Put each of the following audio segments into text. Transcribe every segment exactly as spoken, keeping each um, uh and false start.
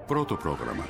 Πρώτο πρόγραμμα.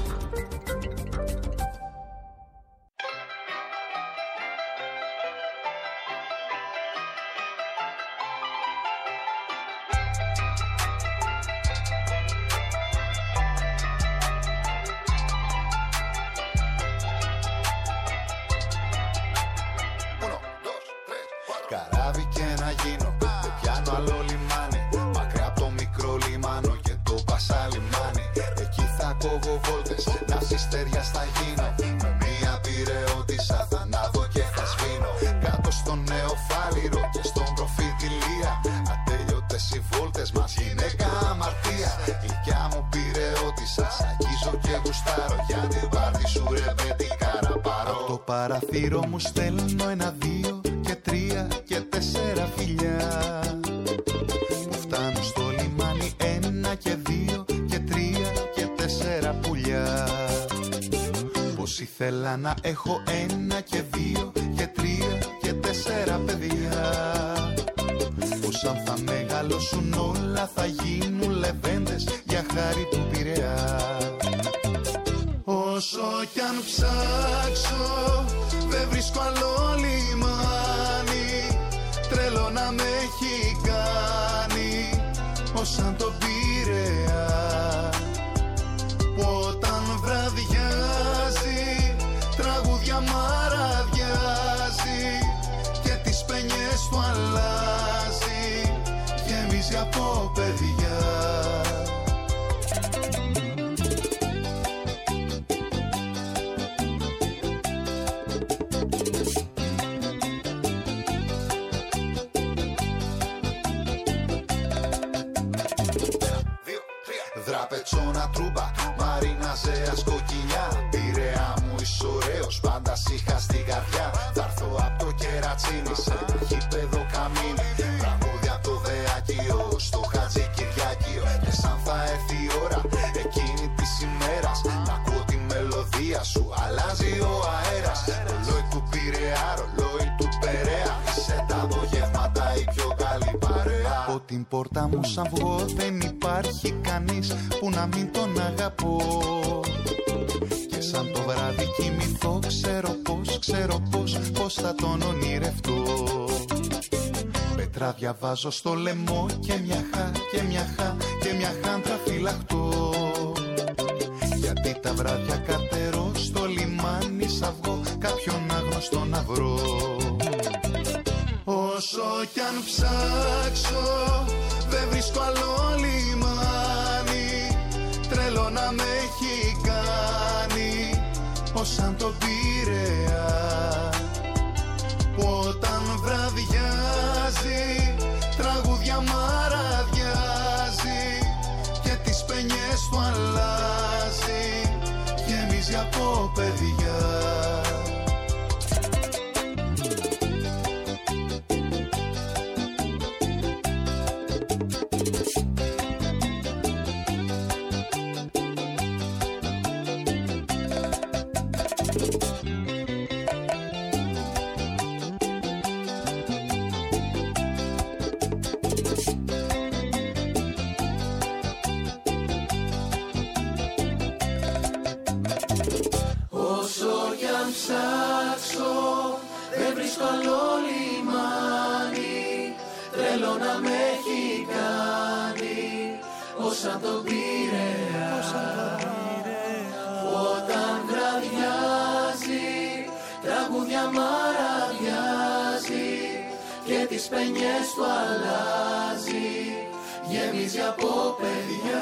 Καράβι και να γίνω, δεν πιάνω άλλο λιμάνι. Μακριά από το μικρό λιμάνο και το πασά λιμάνι. Εκεί θα κόβω βόλτες, να συστεριά θα γίνω. Με μία πειραιώτισσα θα ανάβω και θα σβήνω. Κάτω στο Νεοφάλιρο και στον προφητηλία. Ατέλειωτες οι βόλτες μας, γυναίκα αμαρτία. Γλυκιά μου πειραιώτισσα, σ' αγγίζω και γουστάρω. Για την πάρτι σου ρε πέτικα να πάρω. Απ' το παραθύρο μου στέλνω ένα δύο και τρία και τέσσερα φιλιά που φτάνουν στο λιμάνι. Ένα και δύο και τρία και τέσσερα πουλιά. Πως ήθελα να έχω ένα και δύο και τρία και τέσσερα παιδιά. Πως αν θα μεγαλώσουν όλα θα γίνουν λεβέντες για χάρη του Πειραιά. Όσο κι αν ψάξω δεν βρίσκω άλλο λιμάνι. Τρελό να με έχει κάνει ως αν το Πειραιά. Που όταν βραδιάζει τραγούδια μαραδιάζει και τις παινιές του αλλάζει. Γεμίζει από παιδιά. Δραπετσόνα τρούμπα, Μαρίνα Ζέας κοκκινιά. Πειραιά μου είσαι ωραίος, πάντα σ' είχα στην καρδιά. Θα έρθω απ' το Κερατσίνι σε ένα γήπεδο καμίνι. Τραγούδια απ' το Δεάκιο στο Χατζη Κυριάκιο. Και σαν θα έρθει η ώρα εκείνη της ημέρας, να ακούω τη μελωδία σου, αλλάζει ο αέρας. Ρολόι του Πειραιά, ρολόι του Περαία. Είσαι τα απογεύματα η πιο καλή παρέα. Από την πόρτα μου σαν βγω δεν υπάρχει κανείς που να μην τον αγαπώ. Και σαν το βράδυ κοιμηθώ ξέρω πως, ξέρω πως, πως θα τον ονειρευτώ. Πέτρα διαβάζω στο λαιμό και μια χά, και μια χά, και μια χάντρα φυλαχτώ. Γιατί τα βράδια κατερώ στο λιμάνι σ' αυγό κάποιον άγνωστο να βρω. Όσο κι αν ψάξω δεν βρίσκω άλλο λιμάνι. Τρελό να με έχει κάνει ως αν το Πειραιά. Που όταν βραδιάζει τραγούδια μαραδιάζει και τις παινιές του αλλάζει. Γεμίζει από παιδιά. Ψάξω, δεν βρίσκω άλλο λιμάνι. Τρελό να με έχει κάνει ως αν το Πειραιά. Όταν βραδιάζει τραγούδια μαραδιάζει και τις παινιές του αλλάζει. Γεμίζει από παιδιά.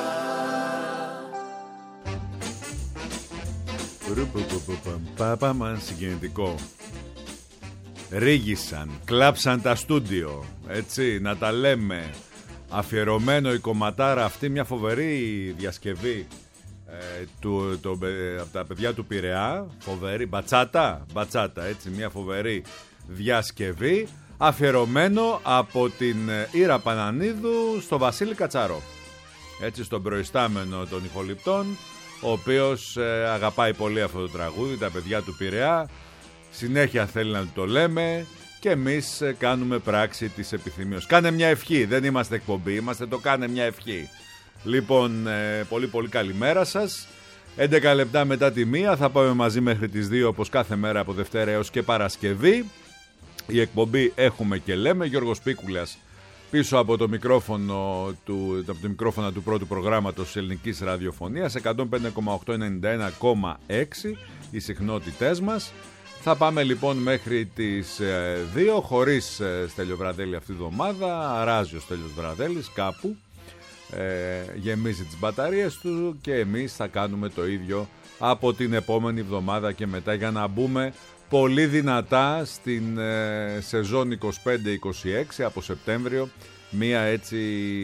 Πάμε συγκινητικό. Ρίγησαν, κλάψαν τα στούντιο. Έτσι, να τα λέμε. Αφιερωμένο η κομματάρα αυτή, μια φοβερή διασκευή ε, του, το, ε, από τα παιδιά του Πειραιά. Φοβερή, μπατσάτα, μπατσάτα, έτσι, μια φοβερή διασκευή. Αφιερωμένο από την Ήρα Πανανίδου στο Βασίλη Κατσαρό. Έτσι, στον προϊστάμενο των ηχοληπτών, ο οποίος ε, αγαπάει πολύ αυτό το τραγούδι, τα παιδιά του Πειραιά. Συνέχεια θέλει να το λέμε και εμείς ε, κάνουμε πράξη της επιθυμίας. Κάνε μια ευχή, δεν είμαστε εκπομπή, είμαστε το κάνε μια ευχή. Λοιπόν, ε, πολύ πολύ καλημέρα σας. έντεκα λεπτά μετά τη μία θα πάμε μαζί μέχρι τις δύο, όπως κάθε μέρα από Δευτέρα έως και Παρασκευή. Η εκπομπή Έχουμε και Λέμε. Γιώργος Πίκουλας πίσω από το μικρόφωνο του, από το μικρόφωνα του πρώτου προγράμματος της ελληνικής ραδιοφωνίας. εκατόν πέντε κόμμα οκτώ, ενενήντα ένα κόμμα έξι οι συχνότητές μας. Θα πάμε λοιπόν μέχρι τις δύο χωρίς ε, Στέλιο Βραδέλη αυτή τη εβδομάδα. Αράζει ο Στέλιος Βραδέλης κάπου, ε, γεμίζει τις μπαταρίες του και εμείς θα κάνουμε το ίδιο από την επόμενη εβδομάδα και μετά, για να μπούμε πολύ δυνατά στην ε, σεζόν είκοσι πέντε είκοσι έξι από Σεπτέμβριο. Μία έτσι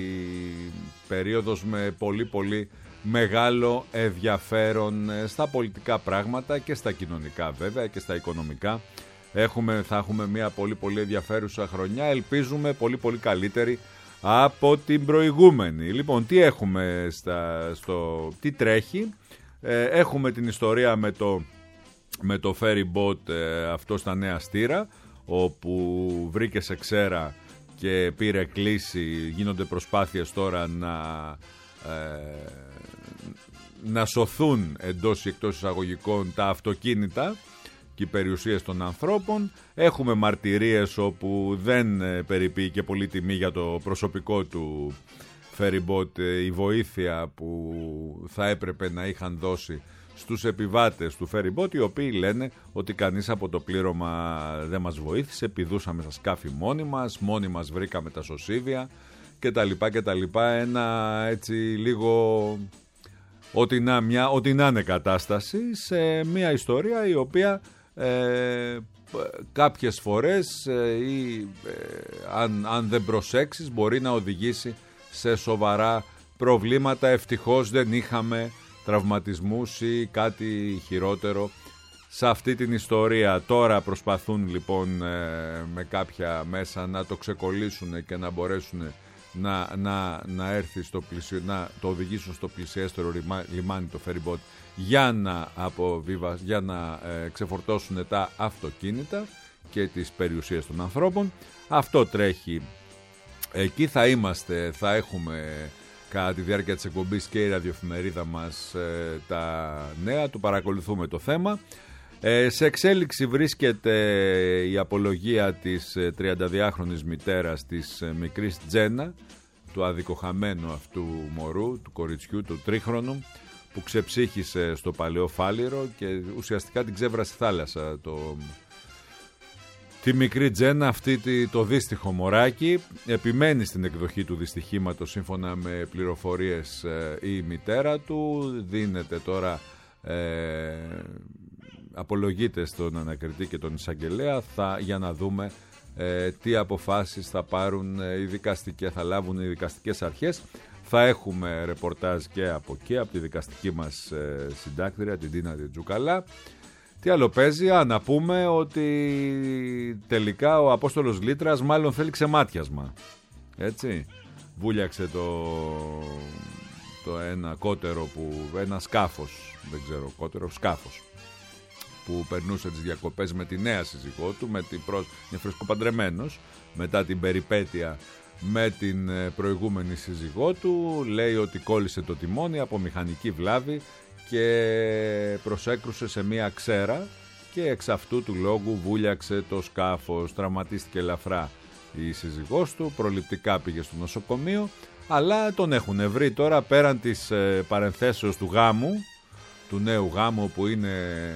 περίοδος με πολύ πολύ μεγάλο ενδιαφέρον στα πολιτικά πράγματα και στα κοινωνικά βέβαια και στα οικονομικά. Έχουμε, θα έχουμε μια πολύ πολύ ενδιαφέρουσα χρονιά, ελπίζουμε πολύ πολύ καλύτερη από την προηγούμενη. Λοιπόν, τι έχουμε στα, στο, τι τρέχει? Ε, έχουμε την ιστορία με το, με το ferry boat ε, αυτό στα Νέα Στήρα, όπου βρήκε σε ξέρα και πήρε κλίση. Γίνονται προσπάθειες τώρα να ε, να σωθούν εντός ή εκτός εισαγωγικών τα αυτοκίνητα και οι περιουσίες των ανθρώπων. Έχουμε μαρτυρίες όπου δεν περιποιεί και πολύ τιμή για το προσωπικό του ferry boat η βοήθεια που θα έπρεπε να είχαν δώσει στους επιβάτες του ferry boat, οι οποίοι λένε ότι κανείς από το πλήρωμα δεν μας βοήθησε, πηδούσαμε στα σκάφη μόνοι μας, μόνοι μας βρήκαμε τα σωσίβια και τα λοιπά και τα λοιπά. Ένα έτσι λίγο ό,τι να, μια, ό,τι να είναι κατάσταση σε μια ιστορία η οποία ε, κάποιες φορές ε, ή, ε, αν, αν δεν προσέξεις μπορεί να οδηγήσει σε σοβαρά προβλήματα. Ευτυχώς δεν είχαμε τραυματισμούς ή κάτι χειρότερο σε αυτή την ιστορία. Τώρα προσπαθούν λοιπόν ε, με κάποια μέσα να το ξεκολλήσουν και να μπορέσουν να, να, να έρθει στο πλησιο, να το οδηγήσουν στο πλησιέστερο λιμάνι το ferry boat για να, αποβίβα, για να ε, ξεφορτώσουν τα αυτοκίνητα και τις περιουσίες των ανθρώπων. Αυτό τρέχει εκεί. Θα είμαστε, θα έχουμε κατά τη διάρκεια της εκπομπής και η ραδιοεφημερίδα μας ε, τα νέα, του παρακολουθούμε το θέμα. Ε, σε εξέλιξη βρίσκεται η απολογία της τριανταδυάχρονης μητέρας της μικρής Τζένα, του αδικοχαμένου αυτού μωρού, του κοριτσιού, του τρίχρονου, που ξεψύχησε στο Παλαιό Φάληρο και ουσιαστικά την ξέβρασε θάλασσα. Το... Τη μικρή Τζένα, αυτή το δύστιχο μωράκι, επιμένει στην εκδοχή του δυστυχήματος σύμφωνα με πληροφορίες η μητέρα του. Δίνεται τώρα... Ε, απολογείται στον ανακριτή και τον εισαγγελέα θα, για να δούμε ε, τι αποφάσεις θα πάρουν ε, οι δικαστικές, θα λάβουν οι δικαστικές αρχές. Θα έχουμε ρεπορτάζ και από εκεί, από τη δικαστική μας ε, συντάκτρια, την Τίνα Τζουκαλά. Τι άλλο παίζει? Α, να πούμε ότι τελικά ο Απόστολος Λίτρας μάλλον θέλει ξεμάτιασμα. Έτσι, βούλιαξε το, το ένα κότερο, που, ένα σκάφος, δεν ξέρω, κότερο, σκάφος, που περνούσε τις διακοπές με τη νέα σύζυγό του, με την προς... είναι φρεσκοπαντρεμένος μετά την περιπέτεια με την προηγούμενη σύζυγό του. Λέει ότι κόλλησε το τιμόνι από μηχανική βλάβη και προσέκρουσε σε μία ξέρα και εξ αυτού του λόγου βούλιαξε το σκάφος. Τραυματίστηκε ελαφρά η σύζυγός του, προληπτικά πήγε στο νοσοκομείο, αλλά τον έχουν βρει τώρα πέραν της ε, παρενθέσεως του γάμου, του νέου γάμου που είναι...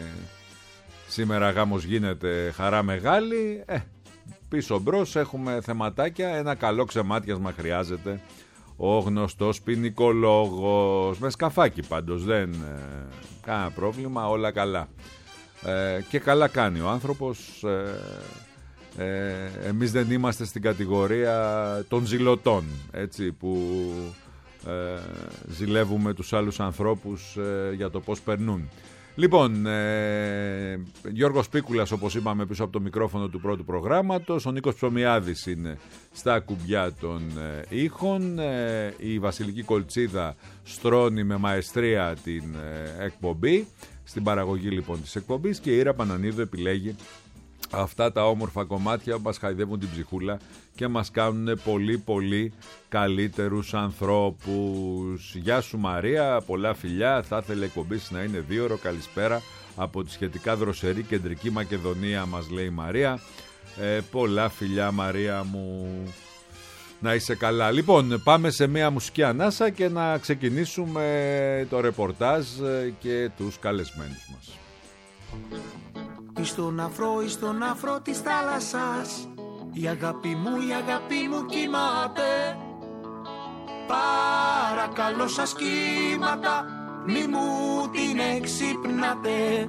Σήμερα γάμος γίνεται, χαρά μεγάλη. Ε, πίσω μπρος έχουμε θεματάκια. Ένα καλό ξεμάτιασμα χρειάζεται ο γνωστός ποινικολόγος. Με σκαφάκι πάντως, δεν ε, κάνα πρόβλημα, όλα καλά. Ε, και καλά κάνει ο άνθρωπος. Ε, ε, εμείς δεν είμαστε στην κατηγορία των ζηλωτών, έτσι, που ε, ζηλεύουμε τους άλλους ανθρώπους ε, για το πώς περνούν. Λοιπόν, ε, Γιώργος Πίκουλας, όπως είπαμε, πίσω από το μικρόφωνο του πρώτου προγράμματος. Ο Νίκος Ψωμιάδης είναι στα κουμπιά των ε, ήχων. Ε, η Βασιλική Κολτσίδα στρώνει με μαεστρία την ε, εκπομπή, στην παραγωγή λοιπόν της εκπομπής, και η Ήρα Πανανίδου επιλέγει αυτά τα όμορφα κομμάτια που μας χαϊδεύουν την ψυχούλα και μας κάνουν πολύ πολύ καλύτερους ανθρώπους. Γεια σου Μαρία, πολλά φιλιά, θα ήθελε εκπομπή να είναι δύο ώρο. Καλησπέρα από τη σχετικά δροσερή Κεντρική Μακεδονία, μας λέει η Μαρία. ε, πολλά φιλιά Μαρία μου, να είσαι καλά. Λοιπόν, πάμε σε μια μουσική ανάσα και να ξεκινήσουμε το ρεπορτάζ και τους καλεσμένους μας. Εις στον αφρό, εις στον αφρό της θάλασσας, η αγάπη μου, η αγάπη μου κοιμάται. Παρακαλώ σας κύματα, μη μου την εξυπνάτε.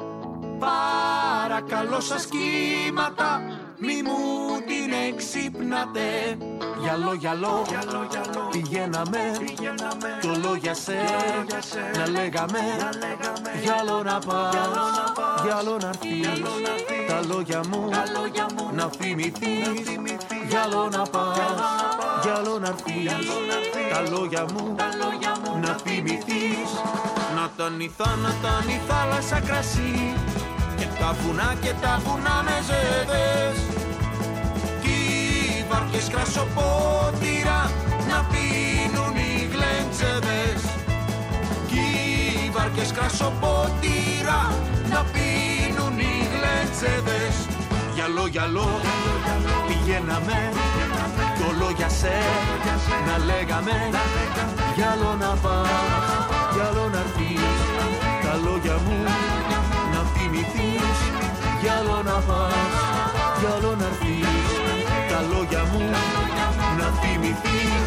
Παρακαλώ σας κύματα, μη μου την εξυπνάτε. Γυαλό, γυαλό, πηγαίναμε, κι όλο για σε, να λέγαμε, γυαλό να πας, γυαλό να έρθεις, τα λόγια μου να θυμηθείς. Γυαλό να πας, γυαλό να έρθεις, τα λόγια μου να θυμηθείς. Να τα νηθά, να τα νη θάλασσα κρασί, και τα βουνά και τα βουνά με ζέδες, κι οι βάρκες κρασοπότηρα να πίνουν οι γλεντζέδες, κι οι βάρκες κρασοπότηρα να πίνουν οι γλεντζέδες. Γυαλό, γυαλό, πηγαίναμε, κι όλο για σε, να λέγαμε, γυαλό να πας, γυαλό να έρθεις, τα λόγια μου να θυμηθείς. Γυαλό να πας, γυαλό να έρθεις, τα λόγια μου να θυμηθείς.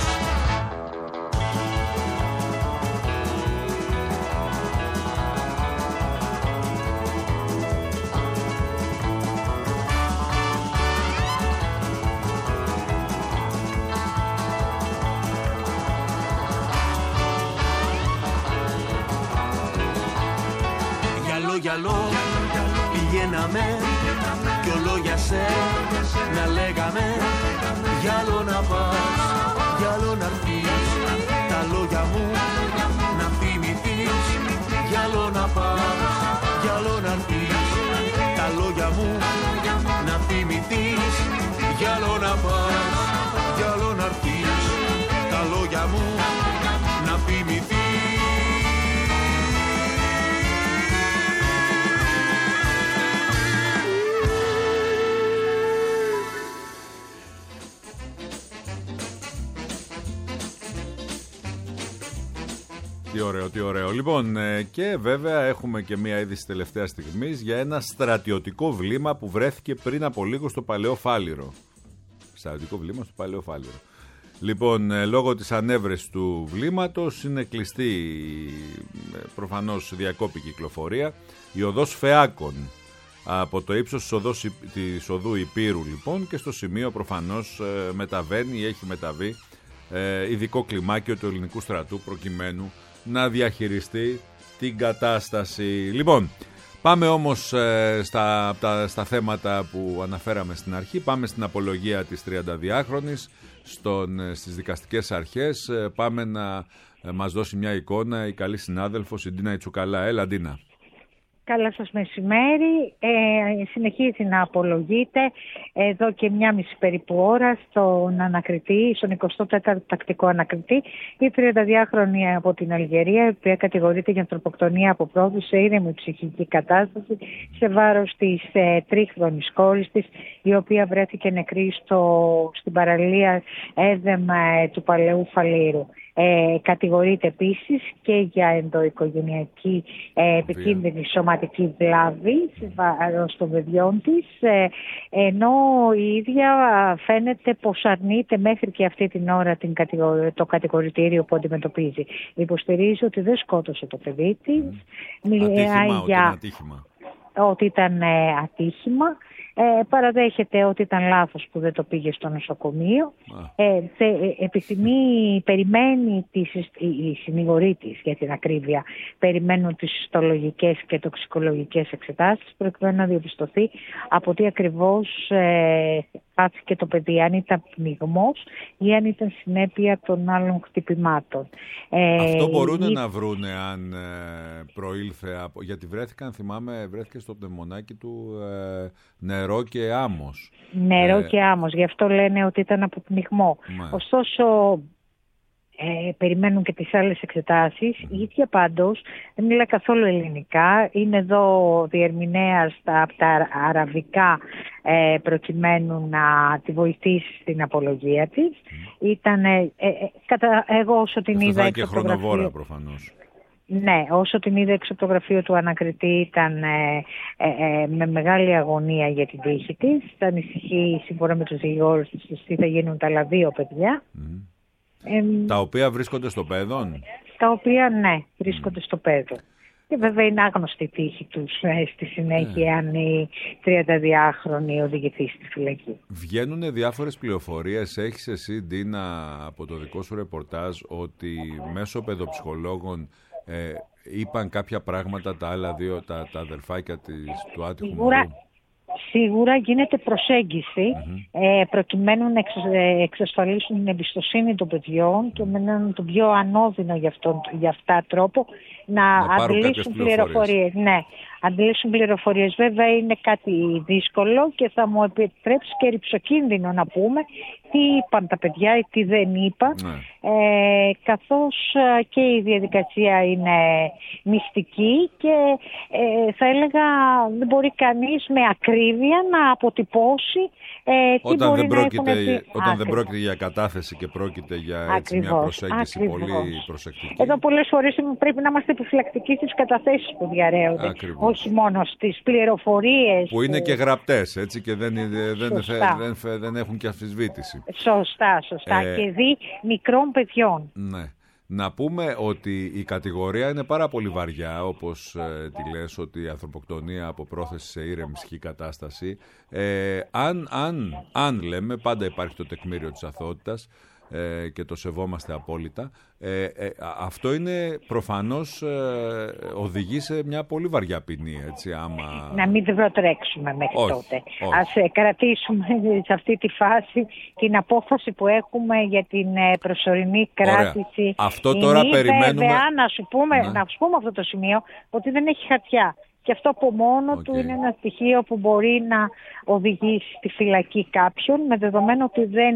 Γυαλό, πηγαίναμε, κι όλο για σε, να λέγαμε, γυαλό να πας, γυαλό να έρθεις, τα λόγια μου να θυμηθείς. Γυαλό να πας, γυαλό να έρθεις, τα λόγια μου να θυμηθείς. Γυαλό να πας, γυαλό να έρθεις, τα λόγια μου να θυμηθείς. Τι ωραίο, τι ωραίο. Λοιπόν, και βέβαια έχουμε και μία είδηση τελευταία στιγμής για ένα στρατιωτικό βλήμα που βρέθηκε πριν από λίγο στο Παλαιό Φάληρο. Στρατιωτικό βλήμα στο Παλαιό Φάληρο. Λοιπόν, λόγω της ανέβρεσης του βλήματος είναι κλειστή, προφανώς διακόπη κυκλοφορία, η οδός Φεάκων από το ύψος της, οδός, της οδού Υπήρου λοιπόν, και στο σημείο προφανώς μεταβαίνει, έχει μεταβεί ειδικό κλιμάκιο του ελληνικού στρατού προκειμένου να διαχειριστεί την κατάσταση. Λοιπόν, πάμε όμως ε, στα, τα, στα θέματα που αναφέραμε στην αρχή. Πάμε στην απολογία της τριανταδιάχρονης στον, ε, στις δικαστικές αρχές. Ε, πάμε να ε, μας δώσει μια εικόνα η καλή συνάδελφος η Ντίνα Ιτσουκαλά. Έλα Ντίνα. Καλά σας μεσημέρι. Ε, συνεχίζει να απολογείται εδώ και μια μισή περίπου ώρα στον ανακριτή, στον εικοστό τέταρτο τακτικό ανακριτή, η τριανταδιάχρονη από την Αλγερία, η οποία κατηγορείται για ανθρωποκτονία από πρόθεση σε ήρεμη ψυχική κατάσταση σε βάρος της ε, τρίχρονης κόρης της, η οποία βρέθηκε νεκρή στο, στην παραλία Έδεμ ε, του Παλαιού Φαλήρου. Ε, κατηγορείται επίσης και για ενδοοικογενειακή ε, επικίνδυνη σωματική βλάβη των παιδιών της, ε, ενώ η ίδια φαίνεται πως αρνείται μέχρι και αυτή την ώρα την κατηγορ... το κατηγορητήριο που αντιμετωπίζει. Υποστηρίζει ότι δεν σκότωσε το παιδί της, μιλάει για ατύχημα. ότι ήταν ε, ατύχημα. Ε, παραδέχεται ότι ήταν λάθος που δεν το πήγε στο νοσοκομείο. Ε, θε, ε, επιθυμεί, περιμένει τις, η συνηγορή της, για την ακρίβεια, περιμένουν τις ιστολογικές και τοξικολογικές εξετάσεις προκειμένου να διαπιστωθεί από τι ακριβώς ε, και το παιδί, αν ήταν πνιγμός ή αν ήταν συνέπεια των άλλων χτυπημάτων. Αυτό ε, μπορούν η... να βρούνε αν ε, προήλθε από... Γιατί βρέθηκαν, θυμάμαι, βρέθηκε στο πνευμονάκι του ε, νερό και άμμος. Νερό ε, και άμμος, γι' αυτό λένε ότι ήταν από πνιγμό. Μα. Ωστόσο, ε, περιμένουν και τις άλλες εξετάσεις. Mm. Η ίδια πάντως δεν μιλάει καθόλου ελληνικά. Είναι εδώ διερμηνέας από τα αραβικά ε, προκειμένου να τη βοηθήσει στην απολογία της. Mm. Ήταν, ε, ε, κατα, εγώ όσο την αυτό είδα θα και χρονοβόρα προφανώς. Ναι, όσο την είδα έξω από το γραφείο του ανακριτή ήταν ε, ε, ε, με μεγάλη αγωνία για την τύχη της. Θα ανησυχεί σύμφωνα με τους δικηγόρους της τι θα γίνουν τα άλλα δύο παιδιά. Mm. Ε, τα οποία βρίσκονται στο παιδόν. Τα οποία, ναι, βρίσκονται mm. στο παιδόν. Και βέβαια είναι άγνωστη η τύχη τους ε, στη συνέχεια yeah. αν η τριανταδυάχρονη οδηγηθεί στη φυλακή. Βγαίνουν διάφορες πληροφορίες. Έχεις εσύ, Ντίνα, από το δικό σου ρεπορτάζ ότι μέσω παιδοψυχολόγων ε, είπαν κάποια πράγματα τα άλλα δύο, τα, τα αδερφάκια της, του άτυχου μωρού. Σίγουρα γίνεται προσέγγιση mm-hmm. ε, προκειμένου να εξ, ε, εξασφαλίσουν την εμπιστοσύνη των παιδιών και με έναν τον πιο ανώδυνο για, αυτόν, για αυτά τρόπο να, να αντλήσουν πληροφορίες. Ναι, αντλήσουν πληροφορίες. Βέβαια είναι κάτι δύσκολο και θα μου επιτρέψει και ρυψοκίνδυνο να πούμε τι είπαν τα παιδιά ή τι δεν είπαν, ναι. ε, καθώς και η διαδικασία είναι μυστική και ε, θα έλεγα δεν μπορεί κανείς με ακρίβεια να αποτυπώσει ε, τι όταν μπορεί δεν πρόκειται, να έχουν... Όταν δεν πρόκειται για κατάθεση και πρόκειται για έτσι, ακριβώς, μια προσέγγιση ακριβώς. πολύ προσεκτική. Εδώ πολλές φορές πρέπει να είμαστε επιφυλακτικοί στις καταθέσεις που διαρρέονται. Ακριβώς. Όχι μόνο στις πληροφορίες. Που είναι και γραπτές έτσι και δεν, δεν, δεν, δεν, δεν έχουν και αμφισβήτηση. Σωστά, σωστά. Ε, και δι μικρών παιδιών. Ναι. Να πούμε ότι η κατηγορία είναι πάρα πολύ βαριά, όπως ε, τη λες, ότι η ανθρωποκτονία από πρόθεση σε ήρεμη κατάσταση. Ε, αν, αν, αν λέμε, πάντα υπάρχει το τεκμήριο της αθωότητας ε, και το σεβόμαστε απόλυτα. Ε, ε, αυτό είναι προφανώς ε, οδηγεί σε μια πολύ βαριά ποινή, έτσι, άμα... Να μην προτρέξουμε μέχρι όχι, τότε. Όχι. Ας ε, κρατήσουμε σε αυτή τη φάση την απόφαση που έχουμε για την ε, προσωρινή κράτηση. Ωραία. Αυτό τώρα είναι, περιμένουμε... Βέβαια, να σου, πούμε, να. να σου πούμε αυτό το σημείο, ότι δεν έχει χαρτιά. Και αυτό από μόνο okay. του είναι ένα στοιχείο που μπορεί να οδηγήσει στη φυλακή κάποιον, με δεδομένο ότι δεν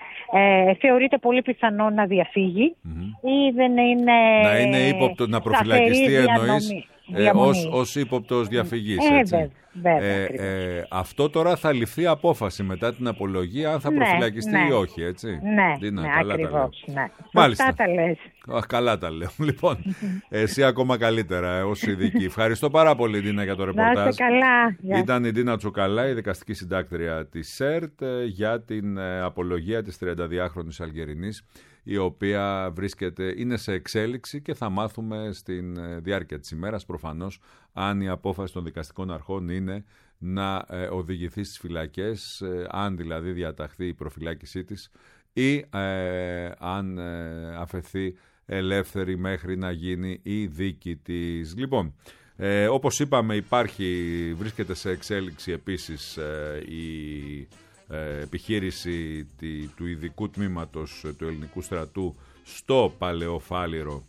ε, θεωρείται πολύ πιθανό να διαφύγει mm-hmm. ή δεν είναι... Να είναι ύποπτο, να προφυλακιστεί εννοείς ε, ως, ως ύποπτος διαφυγής. Ε, έτσι. Βέβαια, ε, ε, αυτό τώρα θα ληφθεί απόφαση μετά την απολογία αν θα ναι, προφυλακιστεί ναι. ή όχι, έτσι. Ναι, Δίνα, ναι καλά ακριβώς. Τα λέω. Ναι. Μάλιστα. Τα λες. Αχ, καλά τα λέω. Λοιπόν, εσύ ακόμα καλύτερα ως ειδική. Ευχαριστώ πάρα πολύ, Ντίνα, για το ρεπορτάζ. Να είστε καλά. Ήταν η Ντίνα Τσουκαλά, η δικαστική συντάκτρια της ΣΕΡΤ, για την απολογία της τριανταδυάχρονης Αλγερινής, η οποία βρίσκεται, είναι σε εξέλιξη και θα μάθουμε στην διάρκεια της ημέρας προφανώς αν η απόφαση των δικαστικών αρχών είναι να ε, οδηγηθεί στις φυλακές, ε, αν δηλαδή διαταχθεί η προφυλάκησή της ή ε, αν ε, αφαιθεί ελεύθερη μέχρι να γίνει η δίκη της. Λοιπόν, ε, όπως είπαμε υπάρχει, βρίσκεται σε εξέλιξη επίσης ε, η ε, επιχείρηση τη, του ειδικού τμήματος του ελληνικού στρατού στο Παλαιοφάλιρο,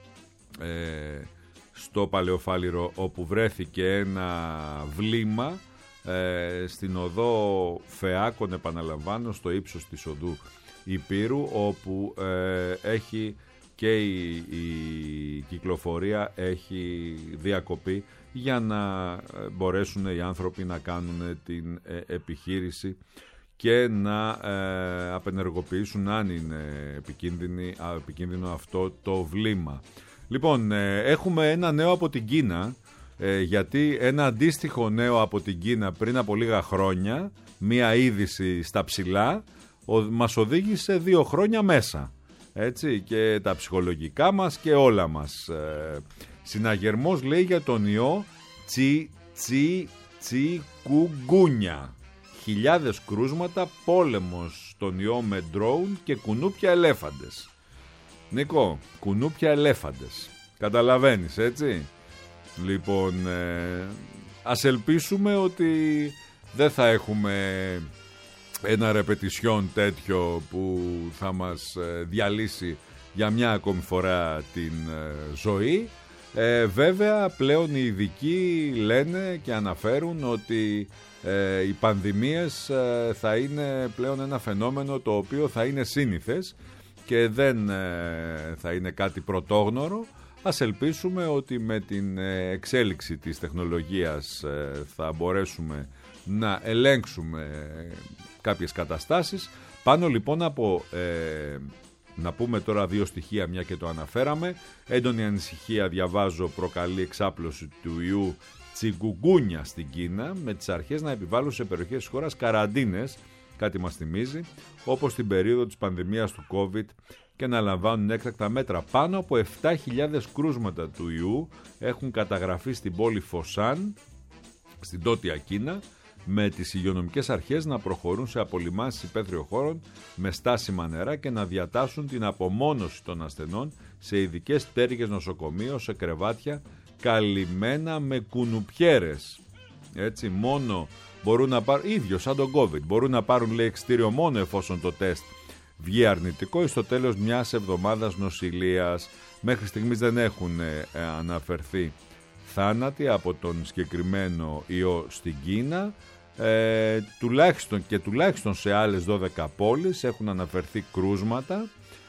ε, στο Παλαιοφάλιρο όπου βρέθηκε ένα βλήμα ε, στην οδό Φεάκων, επαναλαμβάνω, στο ύψος της οδού Υπήρου, όπου ε, έχει και η, η κυκλοφορία έχει διακοπεί για να μπορέσουν οι άνθρωποι να κάνουν την ε, επιχείρηση και να ε, απενεργοποιήσουν αν είναι επικίνδυνο αυτό το βλήμα. Λοιπόν, ε, έχουμε ένα νέο από την Κίνα, ε, γιατί ένα αντίστοιχο νέο από την Κίνα πριν από λίγα χρόνια, μία είδηση στα ψηλά, ο, μας οδήγησε δύο χρόνια μέσα. Έτσι, και τα ψυχολογικά μας και όλα μας. Ε, συναγερμός λέει για τον ιό τσι τσι τσι κουγκούνια. Χιλιάδες κρούσματα, πόλεμος στον ιό με ντρόουν και κουνούπια ελέφαντες. Νίκο, κουνούπια ελέφαντες. Καταλαβαίνεις, έτσι. Λοιπόν, ε, ας ελπίσουμε ότι δεν θα έχουμε ένα ρεπετησιόν τέτοιο που θα μας διαλύσει για μια ακόμη φορά την ζωή. Ε, βέβαια πλέον οι ειδικοί λένε και αναφέρουν ότι ε, οι πανδημίες ε, θα είναι πλέον ένα φαινόμενο το οποίο θα είναι σύνηθες και δεν ε, θα είναι κάτι πρωτόγνωρο. Ας ελπίσουμε ότι με την εξέλιξη της τεχνολογίας ε, θα μπορέσουμε να ελέγξουμε κάποιες καταστάσεις. Πάνω λοιπόν από... Ε, να πούμε τώρα δύο στοιχεία, μια και το αναφέραμε. Έντονη ανησυχία, διαβάζω, προκαλεί εξάπλωση του ιού τσιγκουγκούνια στην Κίνα, με τις αρχές να επιβάλλουν σε περιοχές της χώρας καραντίνες, κάτι μας θυμίζει, όπως την περίοδο της πανδημίας του COVID, και να λαμβάνουν έκτακτα μέτρα. Πάνω από επτά χιλιάδες κρούσματα του ιού έχουν καταγραφεί στην πόλη Φοσάν, στην Νότια Κίνα, με τις υγειονομικές αρχές να προχωρούν σε απολυμάνσεις υπαίθριων χώρων με στάσιμα νερά και να διατάσσουν την απομόνωση των ασθενών σε ειδικές πτέρυγες νοσοκομείων, σε κρεβάτια καλυμμένα με κουνουπιέρες. Έτσι, μόνο μπορούν να πάρουν, ίδιο σαν τον COVID, μπορούν να πάρουν, λέει, εξιτήριο μόνο εφόσον το τεστ βγει αρνητικό ή στο τέλος μιας εβδομάδας νοσηλείας. Μέχρι στιγμής δεν έχουν ε, αναφερθεί θάνατοι από τον συγκεκριμένο ιό στην Κίνα. Ε, τουλάχιστον και τουλάχιστον σε άλλες δώδεκα πόλεις έχουν αναφερθεί κρούσματα.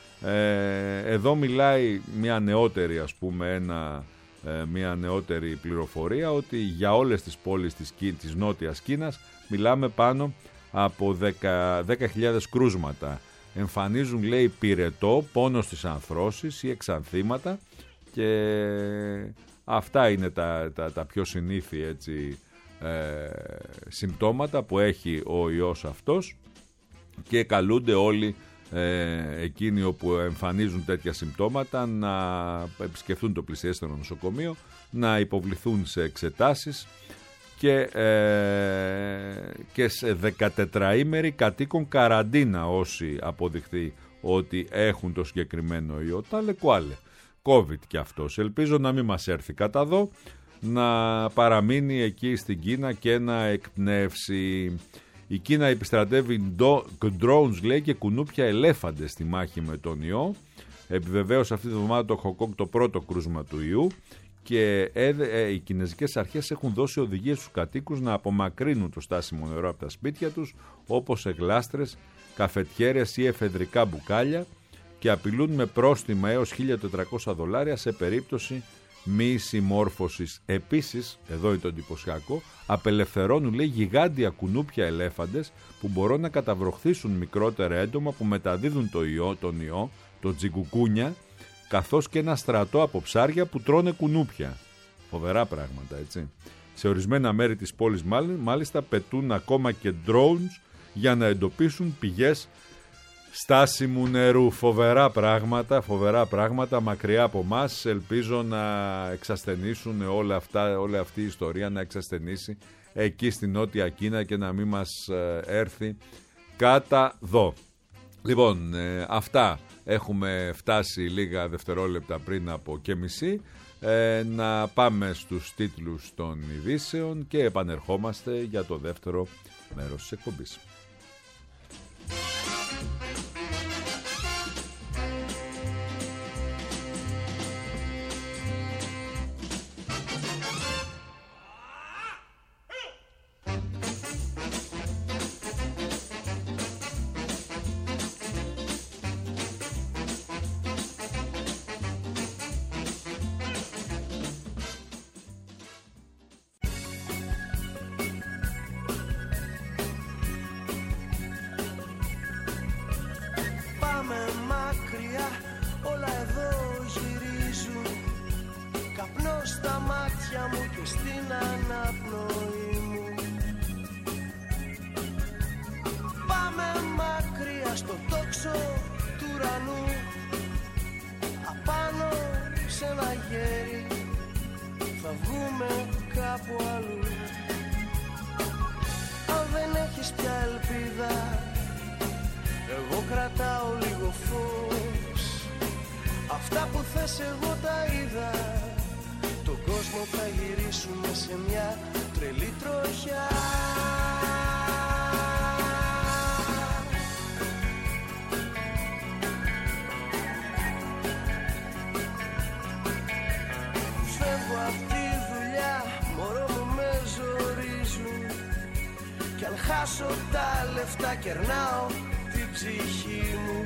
Ε, εδώ μιλάει μια νεότερη, ας πούμε, ένα, ε, μια νεότερη πληροφορία ότι για όλες τις πόλεις της, της Νότιας Κίνας μιλάμε πάνω από δέκα χιλιάδες κρούσματα. Εμφανίζουν, λέει, πυρετό, πόνο στις ανθρώσεις ή εξανθήματα, και αυτά είναι τα, τα, τα πιο συνήθη, έτσι, ε, συμπτώματα που έχει ο ιός αυτός, και καλούνται όλοι ε, εκείνοι όπου εμφανίζουν τέτοια συμπτώματα να επισκεφθούν το πλησιέστερο νοσοκομείο, να υποβληθούν σε εξετάσεις και, ε, και σε δεκατετραήμερη κατοίκον καραντίνα όσοι αποδειχθεί ότι έχουν το συγκεκριμένο ιό. Τάλε κουάλε, COVID κι αυτός. Ελπίζω να μην μας έρθει κατά εδώ, να παραμείνει εκεί στην Κίνα και να εκπνεύσει. Η Κίνα επιστρατεύει drones, λέει, και κουνούπια ελέφαντες στη μάχη με τον ιό. Επιβεβαίωσε αυτή τη βδομάδα το Χονγκ το πρώτο κρούσμα του ιού, και ε, ε, οι κινέζικες αρχές έχουν δώσει οδηγίες στους κατοίκους να απομακρύνουν το στάσιμο νερό από τα σπίτια τους, όπως σε γλάστρες, καφετιέρες ή εφεδρικά μπουκάλια, και απειλούν με πρόστιμα έως χίλια τετρακόσια δολάρια σε περίπτωση μη συμμόρφωσης. Επίσης, εδώ είναι το εντυπωσιακό, απελευθερώνουν, λέει, γιγάντια κουνούπια ελέφαντες που μπορούν να καταβροχθήσουν μικρότερα έντομα που μεταδίδουν το ιό, τον ιό, το τσιγκουκούνια, καθώς και ένα στρατό από ψάρια που τρώνε κουνούπια. Φοβερά πράγματα, έτσι. Σε ορισμένα μέρη της πόλης μάλιστα πετούν ακόμα και drones για να εντοπίσουν πηγές στάσιμου νερού. Φοβερά πράγματα, φοβερά πράγματα μακριά από μας. Ελπίζω να εξασθενήσουν όλα αυτά, όλη αυτή η ιστορία να εξασθενήσει εκεί στη Νότια Κίνα και να μην μας έρθει κατά δω. Λοιπόν, ε, αυτά έχουμε φτάσει λίγα δευτερόλεπτα πριν από και μισή. Ε, να πάμε στους τίτλους των ειδήσεων και επανερχόμαστε για το δεύτερο μέρος της εκπομπής. Κι αν χάσω τα λεφτά κερνάω την ψυχή μου.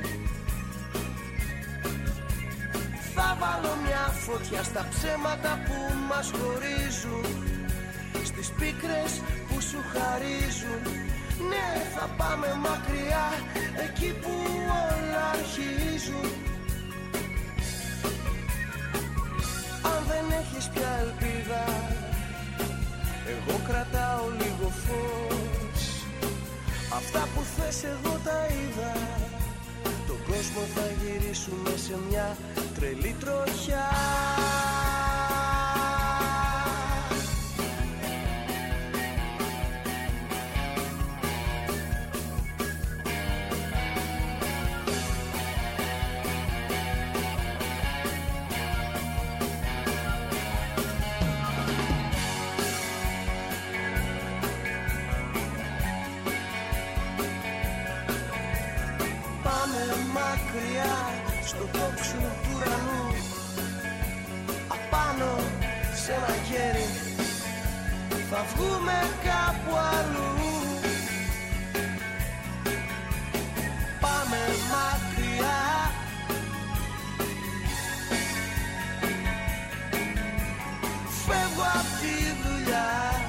Θα βάλω μια φωτιά στα ψέματα που μας χωρίζουν, στις πίκρες που σου χαρίζουν. Ναι, θα πάμε μακριά, εκεί που όλα αρχίζουν. Αν δεν έχεις πια ελπίδα, εγώ κρατάω λίγο φως. Αυτά που θες εγώ τα είδα, τον κόσμο θα γυρίσουμε σε μια τρελή τροχιά. Μακριά στο τόξο του ουρανού, απάνω σε ένα χέρι θα βγούμε κάπου αλλού. Πάμε μακριά, φεύγω απ' τη δουλειά.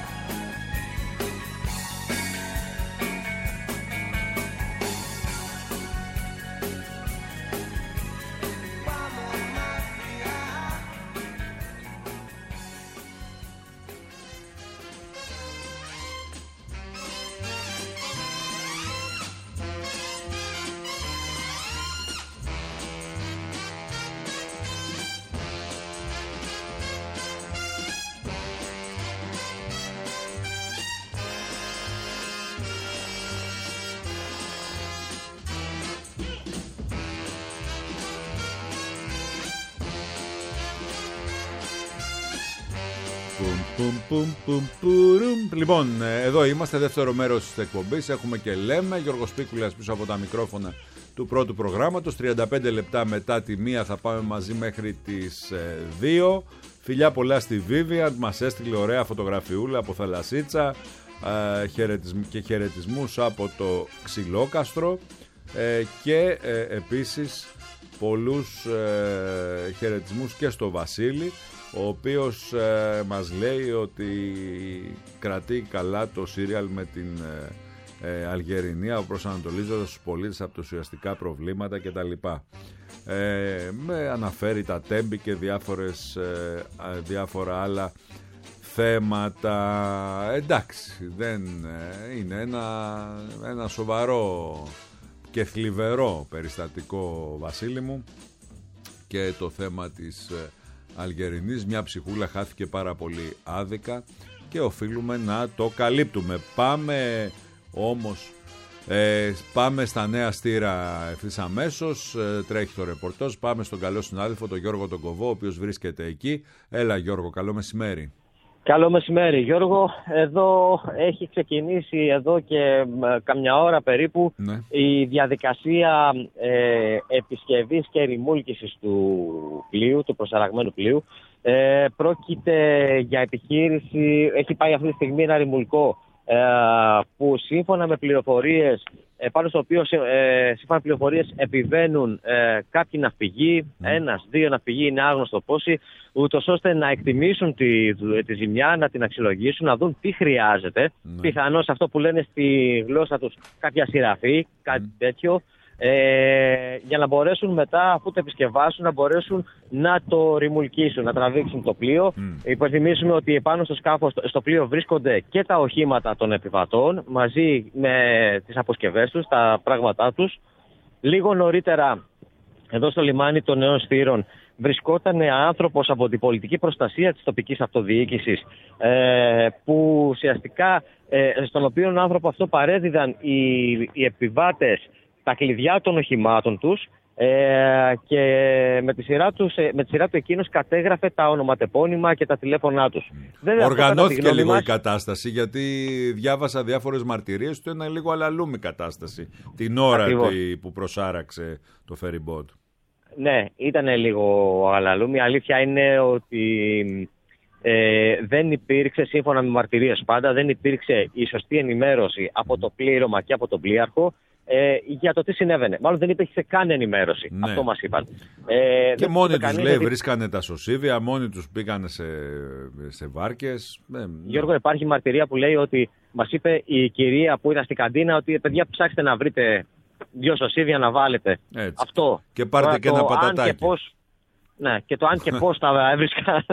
Πουμ, πουμ, πουμ, πουμ. Λοιπόν, εδώ είμαστε, δεύτερο μέρος της εκπομπής. Έχουμε και λέμε. Γιώργος Πίκουλας πίσω από τα μικρόφωνα του πρώτου προγράμματος. τριάντα πέντε λεπτά μετά τη μία θα πάμε μαζί μέχρι τις δύο. Φιλιά πολλά στη Vivian, μας έστειλε ωραία φωτογραφιούλα από θαλασσίτσα ε, χαιρετισμ, και χαιρετισμούς από το Ξυλόκαστρο ε, και ε, επίσης πολλούς ε, χαιρετισμούς και στο Βασίλη, ο οποίος ε, μας λέει ότι κρατεί καλά το σύριαλ με την ε, ε, Αλγερινία, προσανατολίζοντας τους πολίτες από τα ουσιαστικά προβλήματα κτλ. Ε, με αναφέρει τα τέμπη και διάφορες, ε, διάφορα άλλα θέματα. Εντάξει, δεν ε, είναι ένα, ένα σοβαρό και θλιβερό περιστατικό, Βασίλη μου, και το θέμα της ε, Αλγερινής. Μια ψυχούλα χάθηκε πάρα πολύ άδικα και οφείλουμε να το καλύπτουμε. Πάμε όμως ε, πάμε στα νέα στήρα ευθύς αμέσως. ε, τρέχει το ρεπορτάζ. Πάμε στον καλό συνάδελφο, τον Γιώργο τον Κοβό, ο οποίος βρίσκεται εκεί. Έλα Γιώργο, καλό μεσημέρι. Καλό μεσημέρι Γιώργο. Εδώ έχει ξεκινήσει εδώ και καμιά ώρα περίπου, ναι, η διαδικασία ε, επισκευής και ρημούλκησης του πλοίου, του προσαραγμένου πλοίου. Ε, πρόκειται για επιχείρηση, έχει πάει αυτή τη στιγμή ένα ρημουλκό ε, που σύμφωνα με πληροφορίες, ε, πάνω στο οποίο ε, σύμφωνα με πληροφορίες επιβαίνουν ε, κάποιοι ναυπηγοί, mm. ένας, δύο ναυπηγοί, είναι άγνωστο πόσοι, ούτως ώστε να εκτιμήσουν τη, τη ζημιά, να την αξιολογήσουν, να δουν τι χρειάζεται. Mm. Πιθανώς αυτό που λένε στη γλώσσα τους κάποια σειραφή, κάτι mm. τέτοιο, ε, για να μπορέσουν μετά, αφού το επισκευάσουν, να μπορέσουν να το ρημουλκίσουν, να τραβήξουν το πλοίο. Mm. Υπενθυμίσουμε ότι επάνω στο σκάφος, στο πλοίο, βρίσκονται και τα οχήματα των επιβατών μαζί με τις αποσκευές τους, τα πράγματά τους. Λίγο νωρίτερα, εδώ στο λιμάνι των Νέων Στήρων, βρισκόταν άνθρωπος από την πολιτική προστασία της τοπικής αυτοδιοίκησης, ε, που ουσιαστικά ε, στον οποίο άνθρωπο αυτό παρέδιδαν οι, οι επιβάτες τα κλειδιά των οχημάτων τους, ε, και με τη, σειρά τους, με τη σειρά του εκείνος κατέγραφε τα ονοματεπώνυμα και τα τηλέφωνά τους. Βέβαια, οργανώθηκε λίγο μας η κατάσταση, γιατί διάβασα διάφορες μαρτυρίες του, είναι λίγο αλαλούμη κατάσταση την ώρα τη, που προσάραξε το ferryboat. Ναι, ήταν λίγο αλαλούμη. Η αλήθεια είναι ότι Ε, δεν υπήρξε, σύμφωνα με μαρτυρίες πάντα, δεν υπήρξε η σωστή ενημέρωση από το πλήρωμα και από τον πλοίαρχο ε, για το τι συνέβαινε. Μάλλον δεν υπήρξε καν ενημέρωση. Ναι. Αυτό μας είπαν. Ε, και μόνοι τους, λέει, ότι... βρίσκανε τα σωσίβια, μόνοι τους πήγανε σε, σε βάρκες. Ε, Γιώργο, υπάρχει μαρτυρία που λέει ότι μας είπε η κυρία που ήταν στην καντίνα ότι παιδιά, ψάξτε να βρείτε δύο σωσίβια να βάλετε. Έτσι. Αυτό. Και πάρτε Τώρα, και ένα πατατάκι. Και πώς... Ναι, και το αν και πώς τα έβρισκα.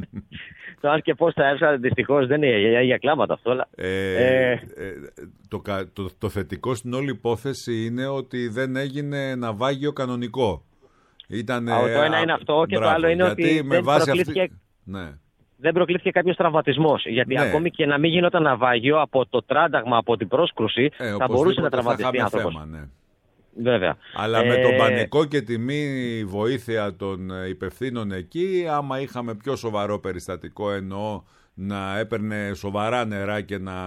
Το αν και πώς τα έβρισκα, δυστυχώς δεν είναι για, για κλάματα αυτό. Αλλά... Ε, ε... Ε, το, το, το θετικό στην όλη υπόθεση είναι ότι δεν έγινε ναυάγιο κανονικό. Ήτανε, Α, το ένα είναι αυτό και μπράβο, το άλλο είναι ότι με δεν προκλήθηκε, αυτή... ναι. δεν προκλήθηκε κάποιος τραυματισμός. Γιατί ναι. ακόμη και να μην γινόταν ναυάγιο από το τράνταγμα, από την πρόσκρουση, ε, θα μπορούσε να τραυματιστεί άνθρωπος. Θέμα, ναι. Βέβαια. Αλλά ε... με τον πανικό και τη μη βοήθεια των υπευθύνων εκεί, άμα είχαμε πιο σοβαρό περιστατικό, εννοώ να έπαιρνε σοβαρά νερά και να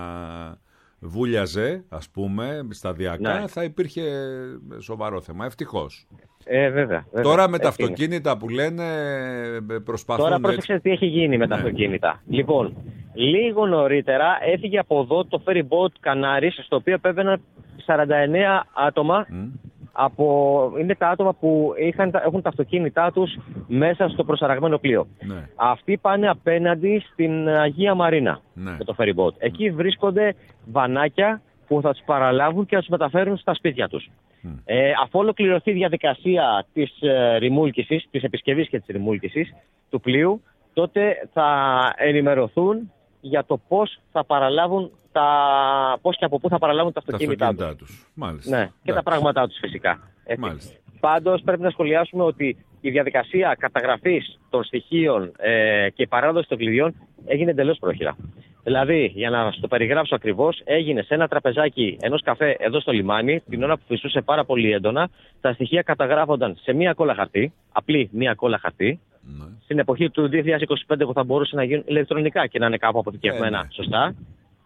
βούλιαζε, ας πούμε, σταδιακά, ναι. θα υπήρχε σοβαρό θέμα. Ευτυχώς. Ε, βέβαια, βέβαια. Τώρα με τα αυτοκίνητα που λένε προσπαθούν... Τώρα πρόσεξε τι έχει γίνει με τα ναι. αυτοκίνητα. Λοιπόν, λίγο νωρίτερα έφυγε από εδώ το ferry boat Κανάρης, στο οποίο επέβαιναν σαράντα εννέα άτομα. Mm. Από... Είναι τα άτομα που είχαν, έχουν τα αυτοκίνητά τους μέσα στο προσαραγμένο πλοίο. Ναι. Αυτοί πάνε απέναντι στην Αγία Μαρίνα ναι. με το ferry boat. Εκεί mm. βρίσκονται βανάκια που θα τους παραλάβουν και θα τους μεταφέρουν στα σπίτια τους. Mm. Ε, αφού ολοκληρωθεί η διαδικασία της ε, ρημούλκησης, της επισκευής και της ρημούλκησης του πλοίου, τότε θα ενημερωθούν για το πώς θα παραλάβουν τα... πώς και από πού θα παραλάβουν τα αυτοκίνητά, τα αυτοκίνητά τους. τους. Μάλιστα. Ναι, και τα πράγματά τους φυσικά. Πάντως πρέπει να σχολιάσουμε ότι η διαδικασία καταγραφής των στοιχείων ε, και η παράδοση των κλειδιών έγινε εντελώς πρόχειρα. Δηλαδή, για να το περιγράψω ακριβώς, έγινε σε ένα τραπεζάκι ενός καφέ εδώ στο λιμάνι, την ώρα που φυσούσε πάρα πολύ έντονα. Τα στοιχεία καταγράφονταν σε μία κόλλα χαρτί, απλή μία κόλλα χαρτί, ναι. στην εποχή του δύο χιλιάδες είκοσι πέντε που θα μπορούσε να γίνουν ηλεκτρονικά και να είναι κάπου αποθηκευμένα, ε, ναι. σωστά.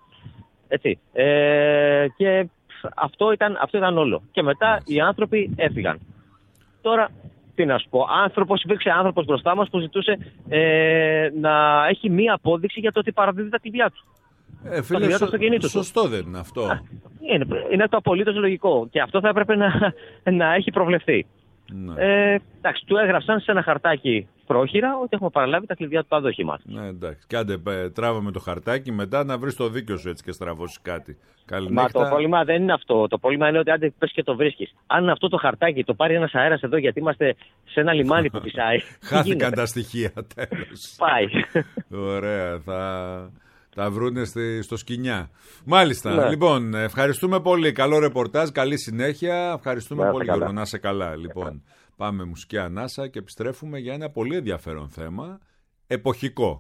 Έτσι. Ε, και αυτό ήταν, αυτό ήταν όλο. Και μετά ναι. οι άνθρωποι έφυγαν. Τώρα, τι να σου πω, άνθρωπος, υπήρξε άνθρωπος μπροστά μας που ζητούσε ε, να έχει μία απόδειξη για το ότι παραδίδει τα κλειδιά του. Ε, φίλε, σω, σωστό του. Δεν είναι αυτό. Α, είναι, είναι το απολύτως λογικό και αυτό θα έπρεπε να, να έχει προβλεφθεί. Ναι. Ε, εντάξει, του έγραψαν σε ένα χαρτάκι πρόχειρα ότι έχουμε παραλάβει τα κλειδιά του οχήματος. Ναι, εντάξει. Κάντε, τράβαμε το χαρτάκι μετά να βρεις το δίκιο σου έτσι και στραβώσεις κάτι. Καληνύχτα. Μα το πρόβλημα δεν είναι αυτό. Το πρόβλημα είναι ότι άντε πες και το βρίσκεις. Αν αυτό το χαρτάκι το πάρει ένας αέρας εδώ, γιατί είμαστε σε ένα λιμάνι που φυσάει. Χάθηκαν τα στοιχεία, τέλος. Πάει. Ωραία, θα τα βρούνε στο σκοινιά. Μάλιστα. Ναι. Λοιπόν, ευχαριστούμε πολύ. Καλό ρεπορτάζ, καλή συνέχεια. Ευχαριστούμε να πολύ, Γιώργο. Να είσαι καλά. Λοιπόν, πάμε μουσική ανάσα και επιστρέφουμε για ένα πολύ ενδιαφέρον θέμα. Εποχικό.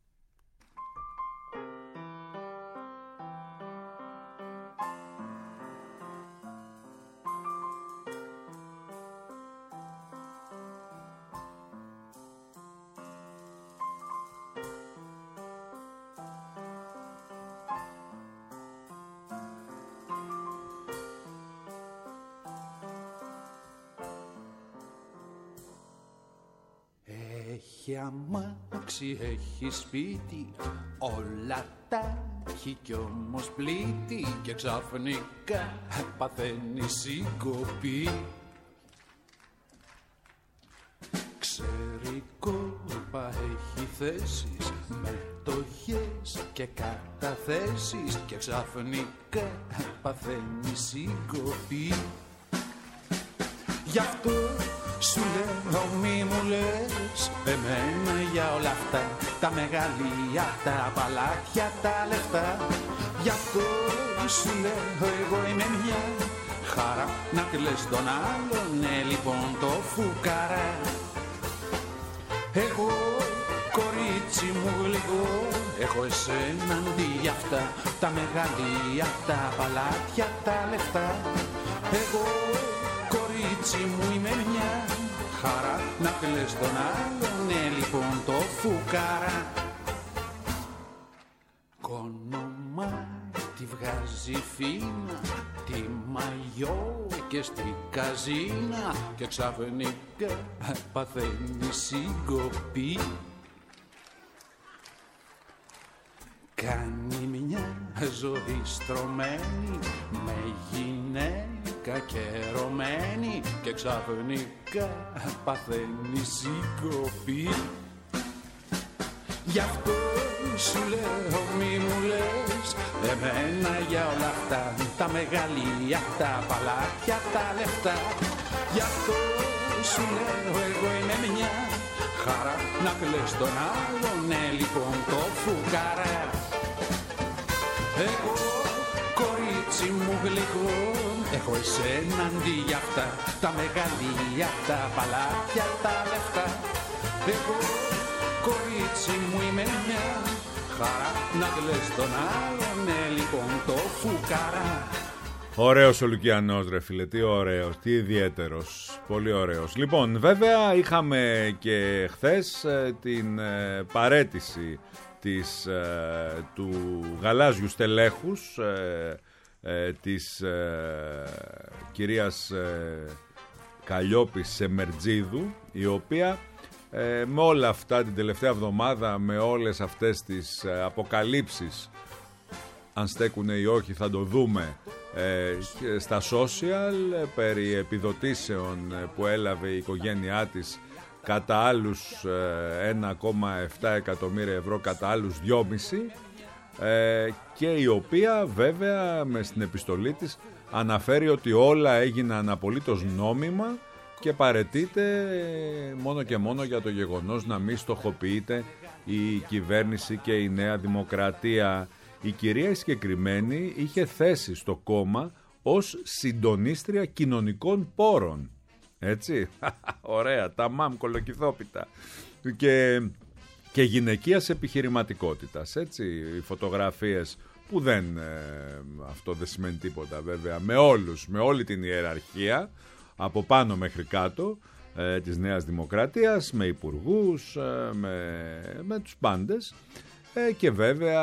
Έχει αμάξι, έχει σπίτι, όλα τα έχει κι όμως πλήττει και ξαφνικά παθαίνει συγκοπή. Ξέρει κόλπα, έχει θέσεις, μετοχές και καταθέσεις και ξαφνικά παθαίνει συγκοπή. Γι' αυτό σου λέω μη μου λες εμένα για όλα αυτά, τα μεγαλεία, τα παλάτια, τα λεφτά. Γι' αυτό σου λέω εγώ είμαι μια χαρά, να κλαις τον άλλον, ναι λοιπόν το φουκαρά. Εγώ κορίτσι μου γλυκό, έχω εσένα αντί για αυτά, τα μεγαλεία, τα παλάτια, τα λεφτά. Εγώ κορίτσι μου είμαι μια χαρά, να κλαις τον άλλον, ναι λοιπόν το φουκαρά. Κόνομα τη βγάζει φίνα, τη μαγιό και στη καζίνα και ξαφνικά παθαίνει συγκοπή. Κάνει μια ζωή στρωμένη με γυναίκα και ερωμένη και ξαφνικά παθαίνει συγκοπή. Γι' αυτό σου λέω μη μου λες εμένα για όλα αυτά, τα μεγαλεία, τα παλάτια, τα λεφτά. Γι' αυτό σου λέω εγώ είμαι μια χαρά, να κλαις τον άλλον, ναι λοιπόν το φουκαρά. Εγώ κορίτσι μου γλυκό, έχω εσένα αντί για αυτά, τα μεγαλεία, τα παλάτια, τα λεφτά. Εγώ κορίτσι μου είμαι μια χαρά, να κλαις τον άλλον, ναι λοιπόν το φουκαρά. Ωραίος ο Λουκιανός ρε φίλε, τι ωραίος, τι ιδιαίτερος, πολύ ωραίος. Λοιπόν, βέβαια είχαμε και χθες ε, την ε, παραίτηση της, ε, του γαλάζιου στελέχους ε, ε, της ε, κυρίας ε, Καλλιόπης Σεμερτζίδου, η οποία ε, με όλα αυτά την τελευταία εβδομάδα, με όλες αυτές τις ε, αποκαλύψεις, αν στέκουνε ή όχι θα το δούμε ε, στα social, ε, περί επιδοτήσεων ε, που έλαβε η οικογένειά της κατά άλλους ε, ένα κόμμα επτά εκατομμύρια ευρώ, κατά άλλους δυόμισι, ε, και η οποία βέβαια με στην επιστολή της αναφέρει ότι όλα έγιναν απολύτως νόμιμα και παραιτείται μόνο και μόνο για το γεγονός να μην στοχοποιείται η κυβέρνηση και η Νέα Δημοκρατία. Η κυρία συγκεκριμένη είχε θέση στο κόμμα ως συντονίστρια κοινωνικών πόρων. Έτσι, ωραία, τα μαμ κολοκυθόπιτα. Και, και γυναικείας επιχειρηματικότητας, έτσι, οι φωτογραφίες που δεν, ε, αυτό δεν σημαίνει τίποτα βέβαια, με όλους, με όλη την ιεραρχία, από πάνω μέχρι κάτω, ε, της Νέας Δημοκρατίας, με υπουργούς, ε, με, με τους πάντες. Ε, και βέβαια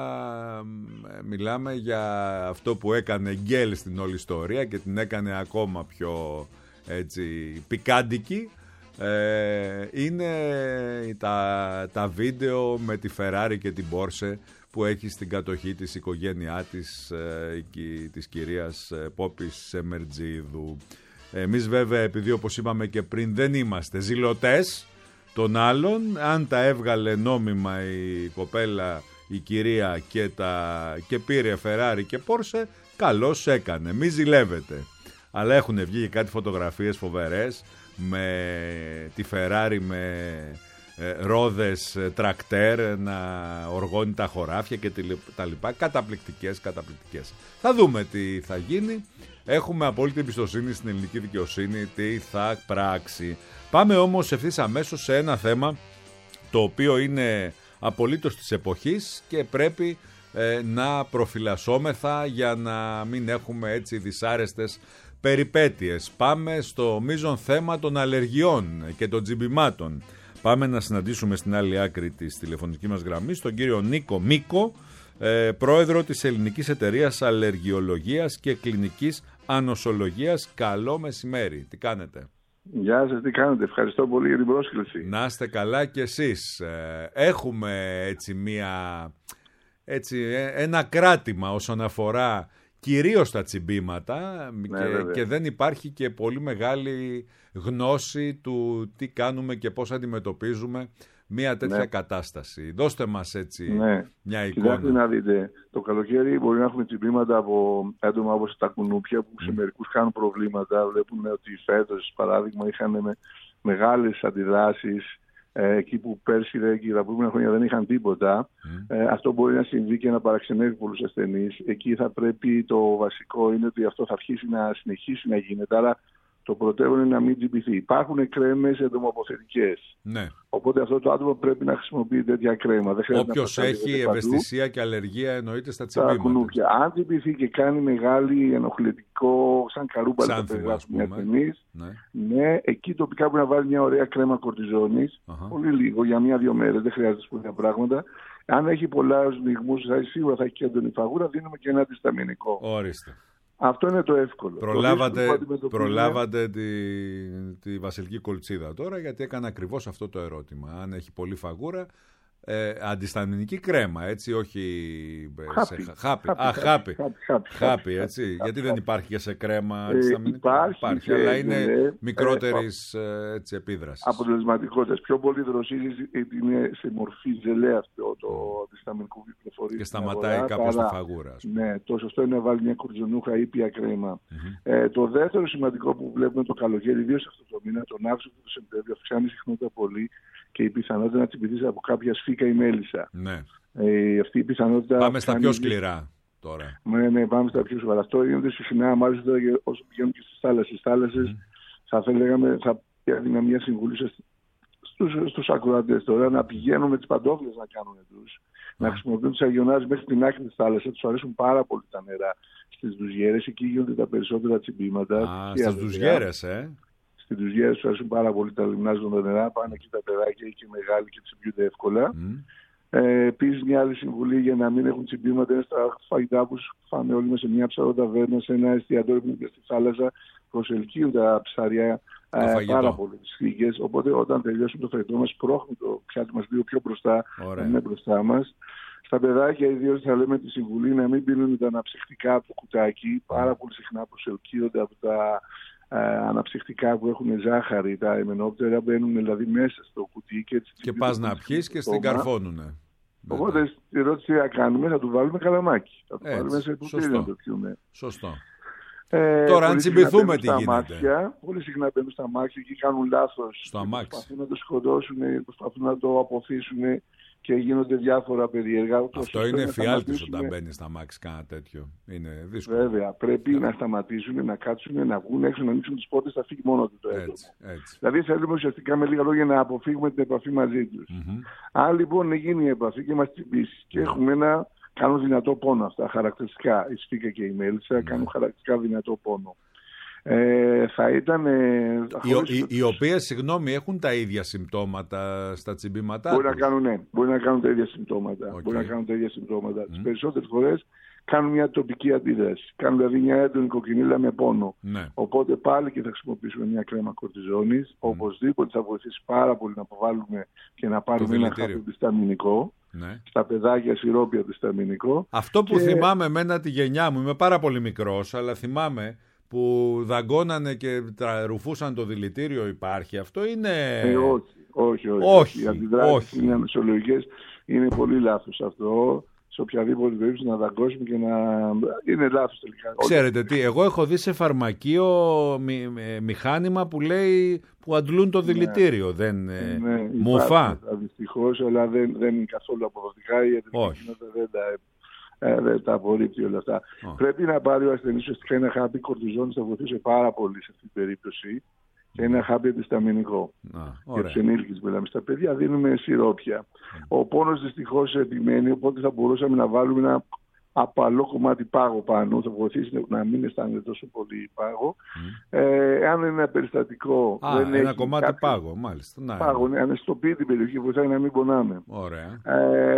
ε, μιλάμε για αυτό που έκανε γκέλ στην όλη ιστορία και την έκανε ακόμα πιο έτσι πικάντικη. Ε, είναι τα, τα βίντεο με τη Ferrari και την Porsche που έχει στην κατοχή της οικογένειά της, ε, της κυρίας Πόπης Σεμερτζίδου. Εμείς βέβαια, επειδή όπως είπαμε και πριν δεν είμαστε ζηλωτές των άλλων, αν τα έβγαλε νόμιμα η κοπέλα, η κυρία, και, τα, και πήρε Ferrari και Porsche, καλώς έκανε, μη ζηλεύετε. Αλλά έχουν βγει και κάτι φωτογραφίες φοβερές με τη Ferrari με ε, ρόδες ε, τρακτέρ να οργώνει τα χωράφια και τα λοιπά. Καταπληκτικές, καταπληκτικές. Θα δούμε τι θα γίνει. Έχουμε απόλυτη εμπιστοσύνη στην ελληνική δικαιοσύνη, τι θα πράξει. Πάμε όμως ευθύς αμέσως σε ένα θέμα το οποίο είναι απολύτως της εποχής και πρέπει ε, να προφυλασσόμεθα για να μην έχουμε έτσι δυσάρεστες περιπέτειες. Πάμε στο μείζον θέμα των αλλεργιών και των τζιμπημάτων. Πάμε να συναντήσουμε στην άλλη άκρη της τηλεφωνικής μας γραμμής τον κύριο Νίκο Μίκο, ε, πρόεδρο της Ελληνικής Εταιρείας Αλλεργιολογίας και Κλινικής Ανοσολογίας. Καλό μεσημέρι, τι κάνετε? Γεια σας, τι κάνετε? Ευχαριστώ πολύ για την πρόσκληση. Να είστε καλά κι εσείς. Έχουμε έτσι μία, έτσι, ένα κράτημα όσον αφορά κυρίως τα τσιμπήματα, ναι, και, και δεν υπάρχει και πολύ μεγάλη γνώση του τι κάνουμε και πώς αντιμετωπίζουμε μια τέτοια, ναι, κατάσταση. Δώστε μας έτσι, ναι, μια εικόνα. Κοιτάξτε να δείτε, το καλοκαίρι μπορεί να έχουμε τσιμπήματα από άτομα όπως τα κουνούπια που σε mm. μερικούς κάνουν προβλήματα. Βλέπουμε ότι φέτος, παράδειγμα, είχαν με, μεγάλες αντιδράσεις ε, εκεί που πέρσι και τα προηγούμενα χρόνια δεν είχαν τίποτα. Mm. Ε, αυτό μπορεί να συμβεί και να παραξενεύει πολλούς ασθενείς. Εκεί θα πρέπει, το βασικό είναι ότι αυτό θα αρχίσει να συνεχίσει να γίνεται. Άρα το πρωτεύον είναι να μην τσιμπηθεί. Υπάρχουν κρέμες εντομοποθετικές. Ναι. Οπότε αυτό το άτομο πρέπει να χρησιμοποιεί τέτοια κρέμα. Όποιος έχει ευαισθησία και αλλεργία εννοείται στα τσιμπήματα. Κουνούπια. Αν τσιμπηθεί και κάνει μεγάλη ενοχλητικό, σαν καρούμπαλη που περιγράφουν οι ασθενείς, ναι. ναι, εκεί τοπικά μπορεί να βάλει μια ωραία κρέμα κορτιζόνης, uh-huh. πολύ λίγο, για μία-δύο μέρες. Δεν χρειάζεται σπουδαία πράγματα. Αν έχει πολλά σμιγμούς, σίγουρα θα έχει και έντονη φαγούρα, δίνουμε και ένα αντισταμινικό. Ορίστε. Αυτό είναι το εύκολο. Προλάβατε, το προλάβατε τη, τη βασιλική κολτσίδα τώρα, γιατί έκανα ακριβώς αυτό το ερώτημα. Αν έχει πολύ φαγούρα, Ε, αντισταμινική κρέμα, έτσι, όχι χάπι. Σε... χάπι. Χάπι, Α, χάπι. χάπι, χάπι, χάπι, έτσι. χάπι, Γιατί χάπι. δεν υπάρχει και σε κρέμα Ε, αντισταμινική. υπάρχει, υπάρχει και, αλλά είναι ναι, μικρότερης ε, έτσι, επίδρασης. Αποτελεσματικότητας. Πιο πολύ δροσίζει, είναι σε μορφή ζελέ αυτό το αντισταμινικό που κυκλοφορεί. Και σταματάει κάπως τη φαγούρα. Ναι, το σωστό είναι να βάλει μια κορτιζονούχα ήπια κρέμα. Mm-hmm. Ε, το δεύτερο σημαντικό που βλέπουμε το καλοκαίρι, ιδίως αυτό το μήνα, τον Αύγουστο και τον Σεπτέμβριο, αυξάνει συχνότητα πολύ και η πιθανότητα να τσιμπηθεί από κάποια σφίκα ή μέλισσα. Ναι. Ε, αυτή η πιθανότητα. Πάμε στα πιο σκληρά τώρα. Ναι, ναι, πάμε στα πιο σοβαρά. Αυτό γίνεται συχνά, μάλιστα όσο πηγαίνουν και στις θάλασσες. Στις θάλασσες mm. θα θέλαμε, θα έδινα μια συμβουλή στους, στους ακροατές τώρα να πηγαίνουν με τις παντόφλες να κάνουν τους. Mm. Να χρησιμοποιούν τις αγιονάρες μέχρι την άκρη της θάλασσας. Τους αρέσουν πάρα πολύ τα νερά στις ντουζιέρες. Εκεί γίνονται τα περισσότερα τσιμπήματα. Α, στις ντουζιέρες, ε. Στις ντουζιέρες τους αρέσουν πάρα πολύ τα λιμνάζοντα νερά. Πάνε εκεί τα παιδάκια και οι μεγάλοι και τσιμπιούνται εύκολα. Mm. Ε, Επίσης, μια άλλη συμβουλή για να μην έχουν τσιμπήματα είναι στα φαγητά που φάμε όλοι μας σε μια ψαροταβέρνα, σε ένα εστιατόριο που είναι στη θάλασσα. Προσελκύουν τα ψάρια ε, πάρα πολύ τις φύγες. Οπότε, όταν τελειώσουμε το φαγητό μας, πρόχνουμε το πιάτο μας λίγο πιο μπροστά, να είναι μπροστά μας. Στα παιδάκια, ιδίως θα λέμε τη συμβουλή να μην πίνουν τα αναψυκτικά από το κουτάκι. Πάρα πολύ συχνά προσελκύονται από τα ε, αναψυκτικά που έχουν ζάχαρη, τα εμενόπτερα μπαίνουν δηλαδή μέσα στο κουτί και έτσι. Και πας να πιεις και στην καρφώνουνε. Οπότε στη ερώτηση τι θα κάνουμε, θα του βάλουμε καλαμάκι. Θα του έτσι, βάλουμε σε ποτήρι να το πιούμε. Σωστό. Ε, Τώρα αν τσιμπηθούμε τι γίνεται. Μάτια, πολύ συχνά μπαίνουν στα μάτια και κάνουν λάθος. Στο αμάξι. Προσπαθούν να το σκοτώσουν, προσπαθούν να το αποθήσουν και γίνονται διάφορα περίεργα. Αυτό είναι εφιάλτης όταν μπαίνει στα μάξι κάνα τέτοιο. Είναι δύσκολο. Βέβαια. Πρέπει yeah. να σταματήσουν, να κάτσουν, να βγουν έξω, να ανοίξουν τις πόρτες, θα φύγει μόνο του το έντομο. Δηλαδή θέλουμε ουσιαστικά με λίγα λόγια να αποφύγουμε την επαφή μαζί τους. Mm-hmm. Αν λοιπόν γίνει η επαφή και μας τσιμπήσει mm-hmm. και έχουμε ένα. Κάνουν δυνατό πόνο αυτά, χαρακτηριστικά. Η σφίκα και η μέλισσα mm. κάνουν χαρακτηριστικά δυνατό πόνο. Ε, θα ήταν... Ε, οι, οι, οι οποίες, συγγνώμη, έχουν τα ίδια συμπτώματα στα τσιμπήματά μπορεί τους. Να κάνουν, ναι, μπορεί να κάνουν τα ίδια συμπτώματα. Okay. Μπορεί να κάνουν τα ίδια συμπτώματα. Mm. Τις περισσότερες φορές κάνουν μια τοπική αντίδραση. Κάνουν δηλαδή μια έντονη κοκκινίλα με πόνο. Ναι. Οπότε πάλι και θα χρησιμοποιήσουμε μια κρέμα κορτιζόνης. Mm. Οπωσδήποτε θα βοηθήσει πάρα πολύ να αποβάλουμε και να πάρουμε ένα χάπι αντισταμινικό. Ναι. Στα παιδάκια σιρόπια αντισταμινικό. Αυτό που και... θυμάμαι εμένα τη γενιά μου, είμαι πάρα πολύ μικρός, αλλά θυμάμαι που δαγκώνανε και ρουφούσαν το δηλητήριο, υπάρχει. Αυτό είναι... Ε, όχι, όχι, όχι. όχι Οι αντιδράσεις όχι. είναι αμεσολογικές. Είναι πολύ λάθος αυτό. Σε οποιαδήποτε περίπτωση να δαγκώσουμε και να... Είναι λάθος τελικά. Ξέρετε τι, εγώ έχω δει σε φαρμακείο μη, μηχάνημα που λέει που αντλούν το δηλητήριο. Ναι. Δεν ναι, μουφά. Δυστυχώς, αλλά δεν, δεν είναι καθόλου αποδοτικά. Η ιατρική κοινότητα δεν τα, ε, δεν τα απορρίπτει όλα αυτά. Oh. Πρέπει να πάρει ο ασθενής ουσιαστικά ένα χάπι κορτιζόνης, θα βοηθούσε πάρα πολύ σε αυτή την περίπτωση. Και ένα χάπι αντισταμινικό. Για τους ενήλικες μιλάμε. Στα παιδιά δίνουμε σιρόπια. Mm. Ο πόνος δυστυχώς επιμένει, οπότε θα μπορούσαμε να βάλουμε ένα απαλό κομμάτι πάγο πάνω. Θα βοηθήσει να μην αισθάνεται τόσο πολύ πάγο. Mm. Ε, αν είναι ένα περιστατικό. Α, δεν ένα έχει κομμάτι κάποιο... πάγο, μάλιστα. Να, πάγο, ναι, αναισθητοποιεί την περιοχή, βοηθάει να μην πονάμε. Ωραία. Ε,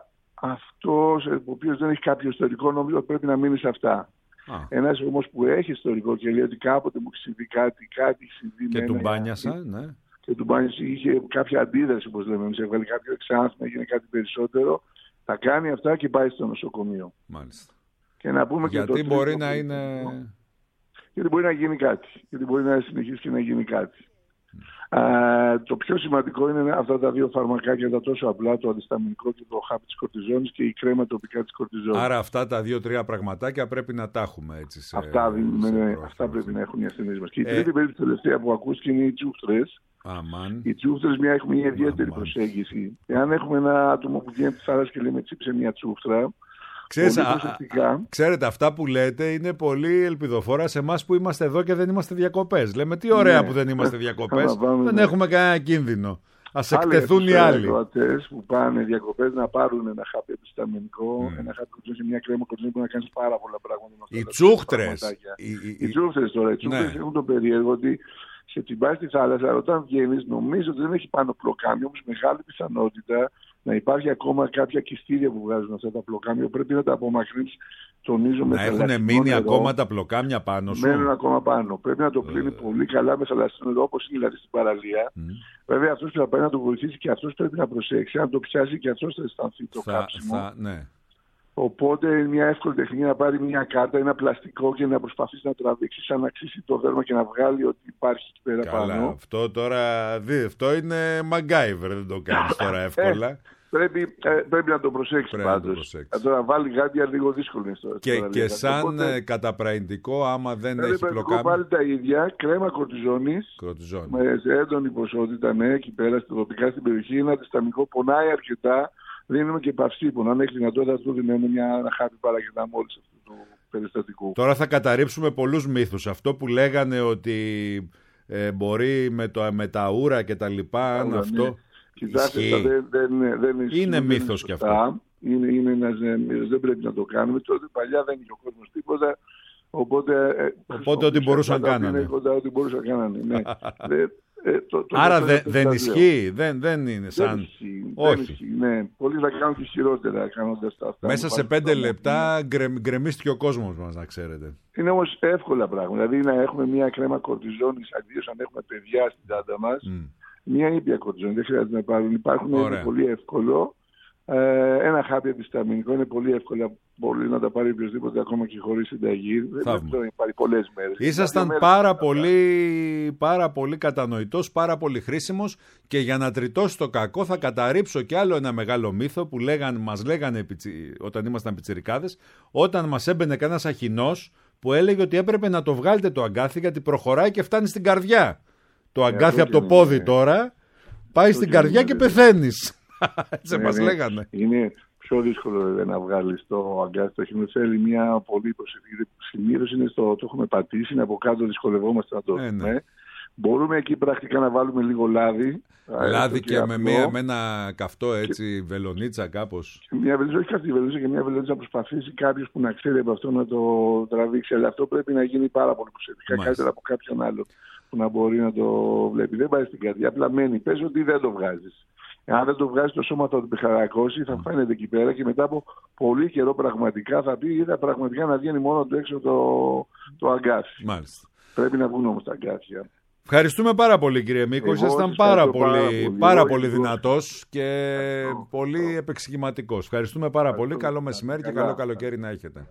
αυτός ο οποίος δεν έχει κάποιο ιστορικό, νομίζω πρέπει να μείνει σε αυτά. Ένας όμως που έχει ιστορικό και λέει ότι κάποτε μου έχει συμβεί κάτι, κάτι έχει συμβεί. Και του μπάνιασα, ναι. Και του μπάνιασα, είχε κάποια αντίδραση, όπως λέμε εμείς, έβγαλε κάποιο εξάνθημα, έγινε κάτι περισσότερο. Θα κάνει αυτά και πάει στο νοσοκομείο. Μάλιστα. Και να πούμε γιατί και το μπορεί να είναι... Γιατί μπορεί να γίνει κάτι. Γιατί μπορεί να συνεχίσει και να γίνει κάτι. Uh, το πιο σημαντικό είναι αυτά τα δύο φαρμακάκια, τα τόσο απλά, το αντισταμινικό και το χάπι της κορτιζόνης και η κρέμα τοπικά της κορτιζόνης. Άρα αυτά τα δύο-τρία πραγματάκια πρέπει να τα έχουμε έτσι σε... Αυτά, σε ναι, αυτά πρέπει να έχουν οι ασθενείς μας. Και η τρίτη ε... περίπτωση τελευταία που ακούστηκε είναι οι τσούχτρες. Αμάν. Οι τσούχτρες μια, έχουν μια ιδιαίτερη Αμάν. προσέγγιση. Εάν έχουμε ένα άτομο που βγαίνει από τη θάλασσα και λέει με τσίψε μια τσούχτρα. Ξέρεις, α, α, ξέρετε, αυτά που λέτε είναι πολύ ελπιδοφόρα σε εμάς που είμαστε εδώ και δεν είμαστε διακοπές. Λέμε τι ωραία ναι. που δεν είμαστε διακοπές, δεν ναι. έχουμε κανένα κίνδυνο. Ας εκτεθούν οι άλλοι. Οι που πάνε διακοπές να πάρουν ένα χάπι αντισταμινικό, mm. ένα χάπι κορτιζόνης, μια κρέμα κορτιζόνης που να κάνεις πάρα πολλά πράγματα. Οι τσούχτρες. Οι τσούχτρες τώρα, οι τσούχτρες έχουν το περίεργο ότι σε τσιμπάει στη θάλασσα, όταν βγαίνεις νομίζω ότι δεν έχει πάνω πλοκάμι, όμως μεγάλη πιθανότητα να υπάρχει ακόμα κάποια κιστήρια που βγάζουν αυτά τα πλοκάμια. Πρέπει να τα απομακρύνεις. Τονίζουμε να έχουν μείνει νερό, ακόμα τα πλοκάμια πάνω σου. Μένουν ακόμα πάνω. Πρέπει να το πλύνει uh... πολύ καλά με θαλασσινό νερό, όπως είναι δηλαδή στην παραλία. Mm. Βέβαια, αυτός που θα πάει να το βοηθήσει και αυτός πρέπει να προσέξει. Αν το πιάσει και αυτός θα αισθανθεί το θα, κάψιμο. Θα, ναι. Οπότε είναι μια εύκολη τεχνική να πάρει μια κάρτα, ένα πλαστικό και να προσπαθήσει να τραβήξει, σαν να αξίσει το δέρμα και να βγάλει ό,τι υπάρχει εκεί πέρα καλά, πάνω. Αυτό τώρα δει, αυτό είναι MacGyver, δεν το κάνεις τώρα εύκολα. ε, πρέπει, ε, πρέπει να το προσέξει πάντως. Τώρα βάλει γάντια λίγο δύσκολο είναι τώρα. Και, τώρα, και σαν οπότε, καταπραϊντικό, άμα δεν έχει πλοκάμια. Πάλι τα ίδια, κρέμα κορτιζόνης, με έντονη ποσότητα, ναι, εκεί πέρα τοπικά στην περιοχή. Ένα αντισταμικό πονάει αρκετά. Δίνουμε και παυσίπον. Αν έχει δυνατότητα, του δίνουμε μια χάπη παρακεταμόλη αυτού του περιστατικού. Τώρα θα καταρρύψουμε πολλούς μύθους. Αυτό που λέγανε ότι ε, μπορεί με, το, με τα ούρα και τα λοιπά. Αν αυτό. Ναι. Κοιτάξτε, δεν, δεν, δεν είναι, είναι μύθος κι αυτό. Είναι, είναι ένας, δεν πρέπει να το κάνουμε. Τότε παλιά δεν είχε ο κόσμος τίποτα. Οπότε, οπότε ό,τι μπορούσαν να κάνανε. Ό,τι μπορούσαν να κάνανε. Ναι. δε, Ε, το, το Άρα δε, δεν ισχύει, δεν, δεν είναι σαν... Δεν ισχύει, όχι. Δεν ισχύει, ναι. Πολλοί θα κάνουν και χειρότερα κάνοντας τα αυτά. Μέσα σε πέντε λεπτά γκρε, γκρεμίστηκε ο κόσμος μας, να ξέρετε. Είναι όμως εύκολα πράγματα. Δηλαδή να έχουμε μια κρέμα κορτιζόνης, αντίθετα αν έχουμε παιδιά στην τάντα μας, mm. μια ήπια κορτιζόνη, δεν χρειάζεται να πάρουν. Υπάρχουν, είναι πολύ εύκολο. Ε, ένα χάπι αντισταμινικό είναι πολύ εύκολα. Μπορεί να τα πάρει οποιοδήποτε ακόμα και χωρίς συνταγή. Δεν μπορεί να πάρει πολλές μέρες. Ήσασταν πάρα πολύ, πάρα πολύ κατανοητός, πάρα πολύ χρήσιμος και για να τριτώσει το κακό θα καταρρύψω κι άλλο ένα μεγάλο μύθο που λέγαν, μας λέγανε όταν ήμασταν πιτσιρικάδες, όταν μας έμπαινε κανένας αχινός που έλεγε ότι έπρεπε να το βγάλετε το αγκάθι γιατί προχωράει και φτάνει στην καρδιά. Το αγκάθι από το πόδι είναι, τώρα πάει στην καρδιά είναι, και πεθαίνεις. Έτσι μας λέγανε. Είναι πιο δύσκολο βέβαια, να βγάλει το αγκάθι. Το χειμώνα θέλει μια πολύ προσεκτική. Συνήθως είναι στο το έχουμε πατήσει, είναι από κάτω, δυσκολευόμαστε να το δούμε. Ε, ναι. Μπορούμε εκεί πρακτικά να βάλουμε λίγο λάδι. Λάδι και, και με, μια, με ένα καυτό έτσι και... βελονίτσα κάπως. Μια βελονίτσα, όχι καυτή βελονίτσα και μια βελονίτσα να προσπαθήσει κάποιος που να ξέρει από αυτό να το τραβήξει. Αλλά αυτό πρέπει να γίνει πάρα πολύ προσεκτικά. Καλύτερα από κάποιον άλλο που να μπορεί να το βλέπει. Δεν πάει στην καρδιά, απλά μένει. Πες ότι δεν το βγάζεις. Αν δεν το βγάζει το σώμα θα το πιχαρακώσει, θα φαίνεται εκεί πέρα και μετά από πολύ καιρό πραγματικά θα πει είδα πραγματικά να βγαίνει μόνο του έξω το, το αγκάθι. Μάλιστα. Πρέπει να βγουν όμως τα αγκάθια. Ευχαριστούμε πάρα πολύ κύριε Μίκο, ήσασταν πάρα πολύ, πάρα πολύ, πάρα πολύ δυνατός και ευχαριστώ. Πολύ επεξηγηματικός. Ευχαριστούμε πάρα ευχαριστώ. Πολύ, καλό μεσημέρι και καλό καλοκαίρι να έχετε.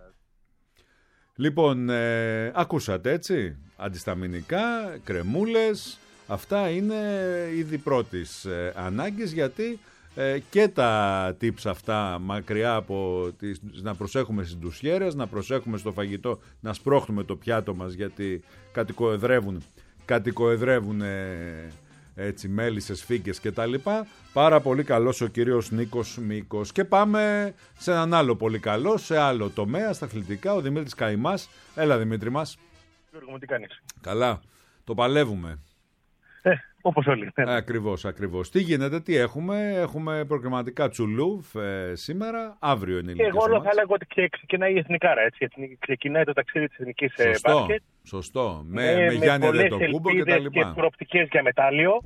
Λοιπόν, ε, ακούσατε έτσι, αντισταμινικά, κρεμούλες. Αυτά είναι είδη πρώτης ε, ανάγκης γιατί ε, και τα tips αυτά μακριά από τις, να προσέχουμε στις ντουσιέρες, να προσέχουμε στο φαγητό, να σπρώχνουμε το πιάτο μας γιατί κατοικοεδρεύουν, κατοικοεδρεύουν ε, έτσι μέλισσες, φύκες και τα λοιπά. Πάρα πολύ καλός ο κύριος Νίκος Μίκος. Και πάμε σε έναν άλλο πολύ καλό, σε άλλο τομέα, στα αθλητικά, ο Δημήτρης Καϊμάς. Έλα Δημήτρη μας. Γιώργο, τι κάνεις? Καλά, το παλεύουμε. Ε, όπως όλοι. Ε, ακριβώς, ακριβώς. Τι γίνεται, τι έχουμε, έχουμε προκριματικά Τσουλούφ ε, σήμερα, αύριο είναι η και εγώ θα λέγω ότι ξεκινάει η εθνικάρα, έτσι, ξεκινάει το ταξίδι της εθνικής σωστό, μπάσκετ. Σωστό, με, με, με Γιάννη Αντετοκούμπο και τα λοιπά. Και προοπτικές για μετάλλιο.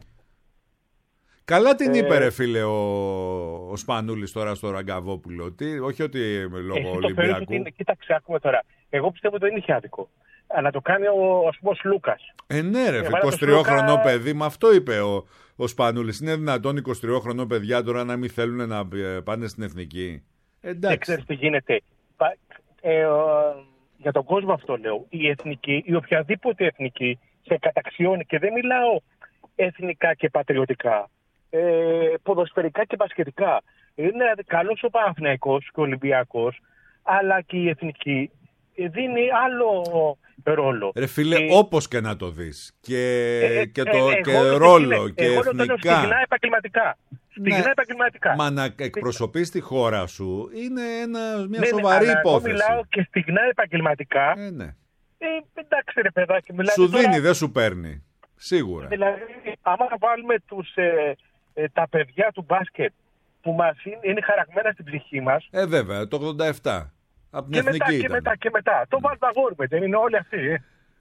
Καλά την ε... είπε ρε φίλε ο, ο Σπανούλης τώρα στο Ραγκαβόπουλο, τι, όχι ότι λόγω Ολυμπιακού. Είναι, κοίταξε, άκουμε τώρα, εγώ πιστεύω ότι δεν είχε άδικο. Αλλά το κάνει ο, ας πούμε, ο Λούκας. Ε, ναι, ρε, εικοσιτριόχρονο Λούκα... παιδί, με αυτό είπε ο, ο Σπανούλης. Είναι δυνατόν εικοσιτριόχρονο παιδιά τώρα να μην θέλουν να πάνε στην εθνική? Εντάξει. Δεν ξέρεις τι γίνεται. Ε, ε, για τον κόσμο αυτό λέω. Η εθνική, η οποιαδήποτε εθνική, σε καταξιώνει και δεν μιλάω εθνικά και πατριωτικά. Ε, ποδοσφαιρικά και μπασκετικά. Είναι καλός ο Παναθηναϊκός και ο Ολυμπιακός, αλλά και η εθνική δίνει άλλο ρόλο. Ρε φίλε, ε, όπως και να το δεις. Και, ε, και, το, ε, και εγώ, ρόλο φίλε, και εγώ εθνικά. Εγώ το λέω στιγνά επαγγελματικά. Στιγνά ναι, επαγγελματικά. Μα να εκπροσωπείς τη χώρα σου είναι ένα, μια ναι, σοβαρή ναι, υπόθεση. Εγώ μιλάω και στιγνά επαγγελματικά. Ε, ναι. Ε, εντάξει ρε παιδάκι. Σου τώρα, δίνει, δεν σου παίρνει. Σίγουρα. Δηλαδή, άμα βάλουμε τους, ε, ε, τα παιδιά του μπάσκετ που μας είναι, είναι χαραγμένα στην ψυχή μας. Ε, βέβαια, το ογδόντα επτά. Από την και, μετά, και μετά, και μετά. Το βάλτε αγόρι, δεν είναι όλοι αυτοί. Ε.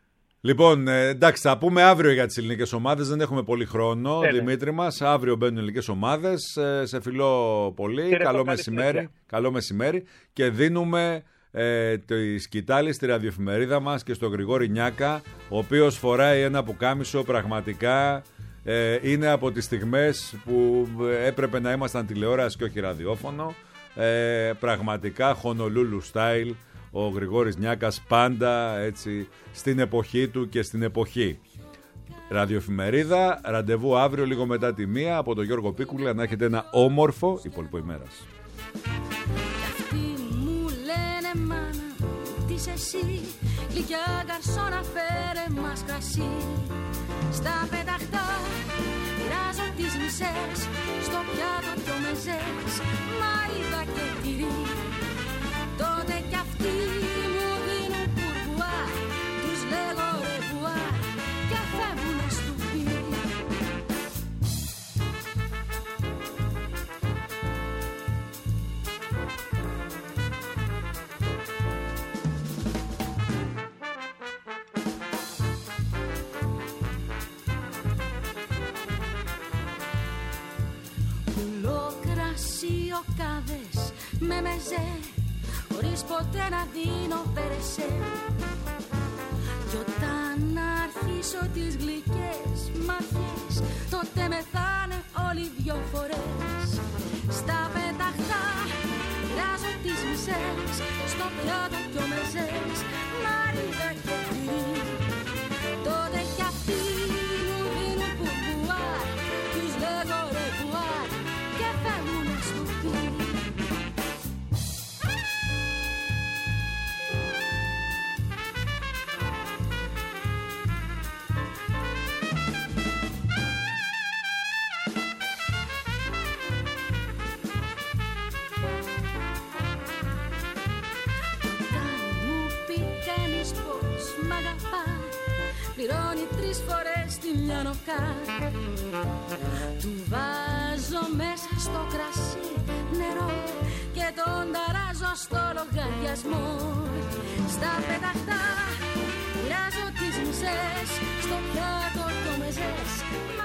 Λοιπόν, ε, εντάξει, θα πούμε αύριο για τις ελληνικές ομάδες. Δεν έχουμε πολύ χρόνο, ναι, Δημήτρη μας. Αύριο μπαίνουν οι ελληνικές ομάδες. Ε, σε φιλώ πολύ. Κύριε Καλό Παπάλη, μεσημέρι. συνέχεια. Καλό μεσημέρι. Και δίνουμε ε, τη σκητάλη στη ραδιοεφημερίδα μας και στο Γρηγόρη Νιάκα, ο οποίος φοράει ένα πουκάμισο πραγματικά. Ε, είναι από τις στιγμές που έπρεπε να ήμασταν τηλεόραση και όχι ραδιόφωνο. Ε, πραγματικά Honolulu style. Ο Γρηγόρης Νιάκας πάντα έτσι στην εποχή του και στην εποχή. Ραδιοεφημερίδα, ραντεβού αύριο λίγο μετά τη μία από τον Γιώργο Πίκουλα, να έχετε ένα όμορφο υπόλοιπο ημέρας. Αυτοί μου λένε μάνα, τι είσαι εσύ, γλυκιά γκαρσόνα φέρε μας κρασί. Στα πεταχτά πειράζω τις μισές, στο πιάτο δυο μεζές, μαρίδα και τυρί. Τότε κι αυτοί μου δίνουν πουρμπουά, τους λέγω ρεβουά και φεύγουνε στο πι. Πουλό κρασί οκάδες με μεζέ, χωρίς ποτέ να δίνω περεσέ. Κι όταν αρχίσω τις γλυκές ματιές, τότε μεθάνε όλοι δυο φορές. Στα πεταχτά πειράζω τις μισές, στο πιάτο δυο μεζές, μαρίδα και τυρί. Τότε κι αυτοί μου δίνουν πουρμπουάρ, τους λέγω ρεβουάρ και φεύγουνε στο πι. Πληρώνει τρεις φορές τη μια νοκά. Του βάζω μέσα στο κρασί νερό και τον ταράζω στο λογαριασμό. Στα πεταχτά πειράζω τις μισές, στο πιάτο το μεζές.